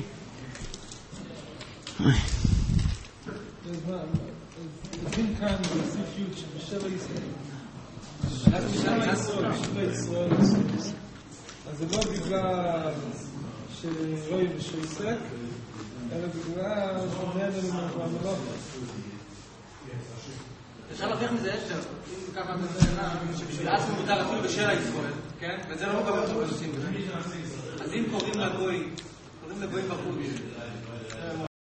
עושים כאן בסיפיות שבשבע ישראל אז זה לא בגלל שרוי ושיסק, אלא בגלל שמנהל מהמלוך. אפשר להוכיח מזה אפשר, אם ככה בזמנה, שבשביל עצמו מותר אפילו בשל הישראל, כן? וזה לא מקבל אותו בנושאים. אז אם קוראים לגוי בחוץ,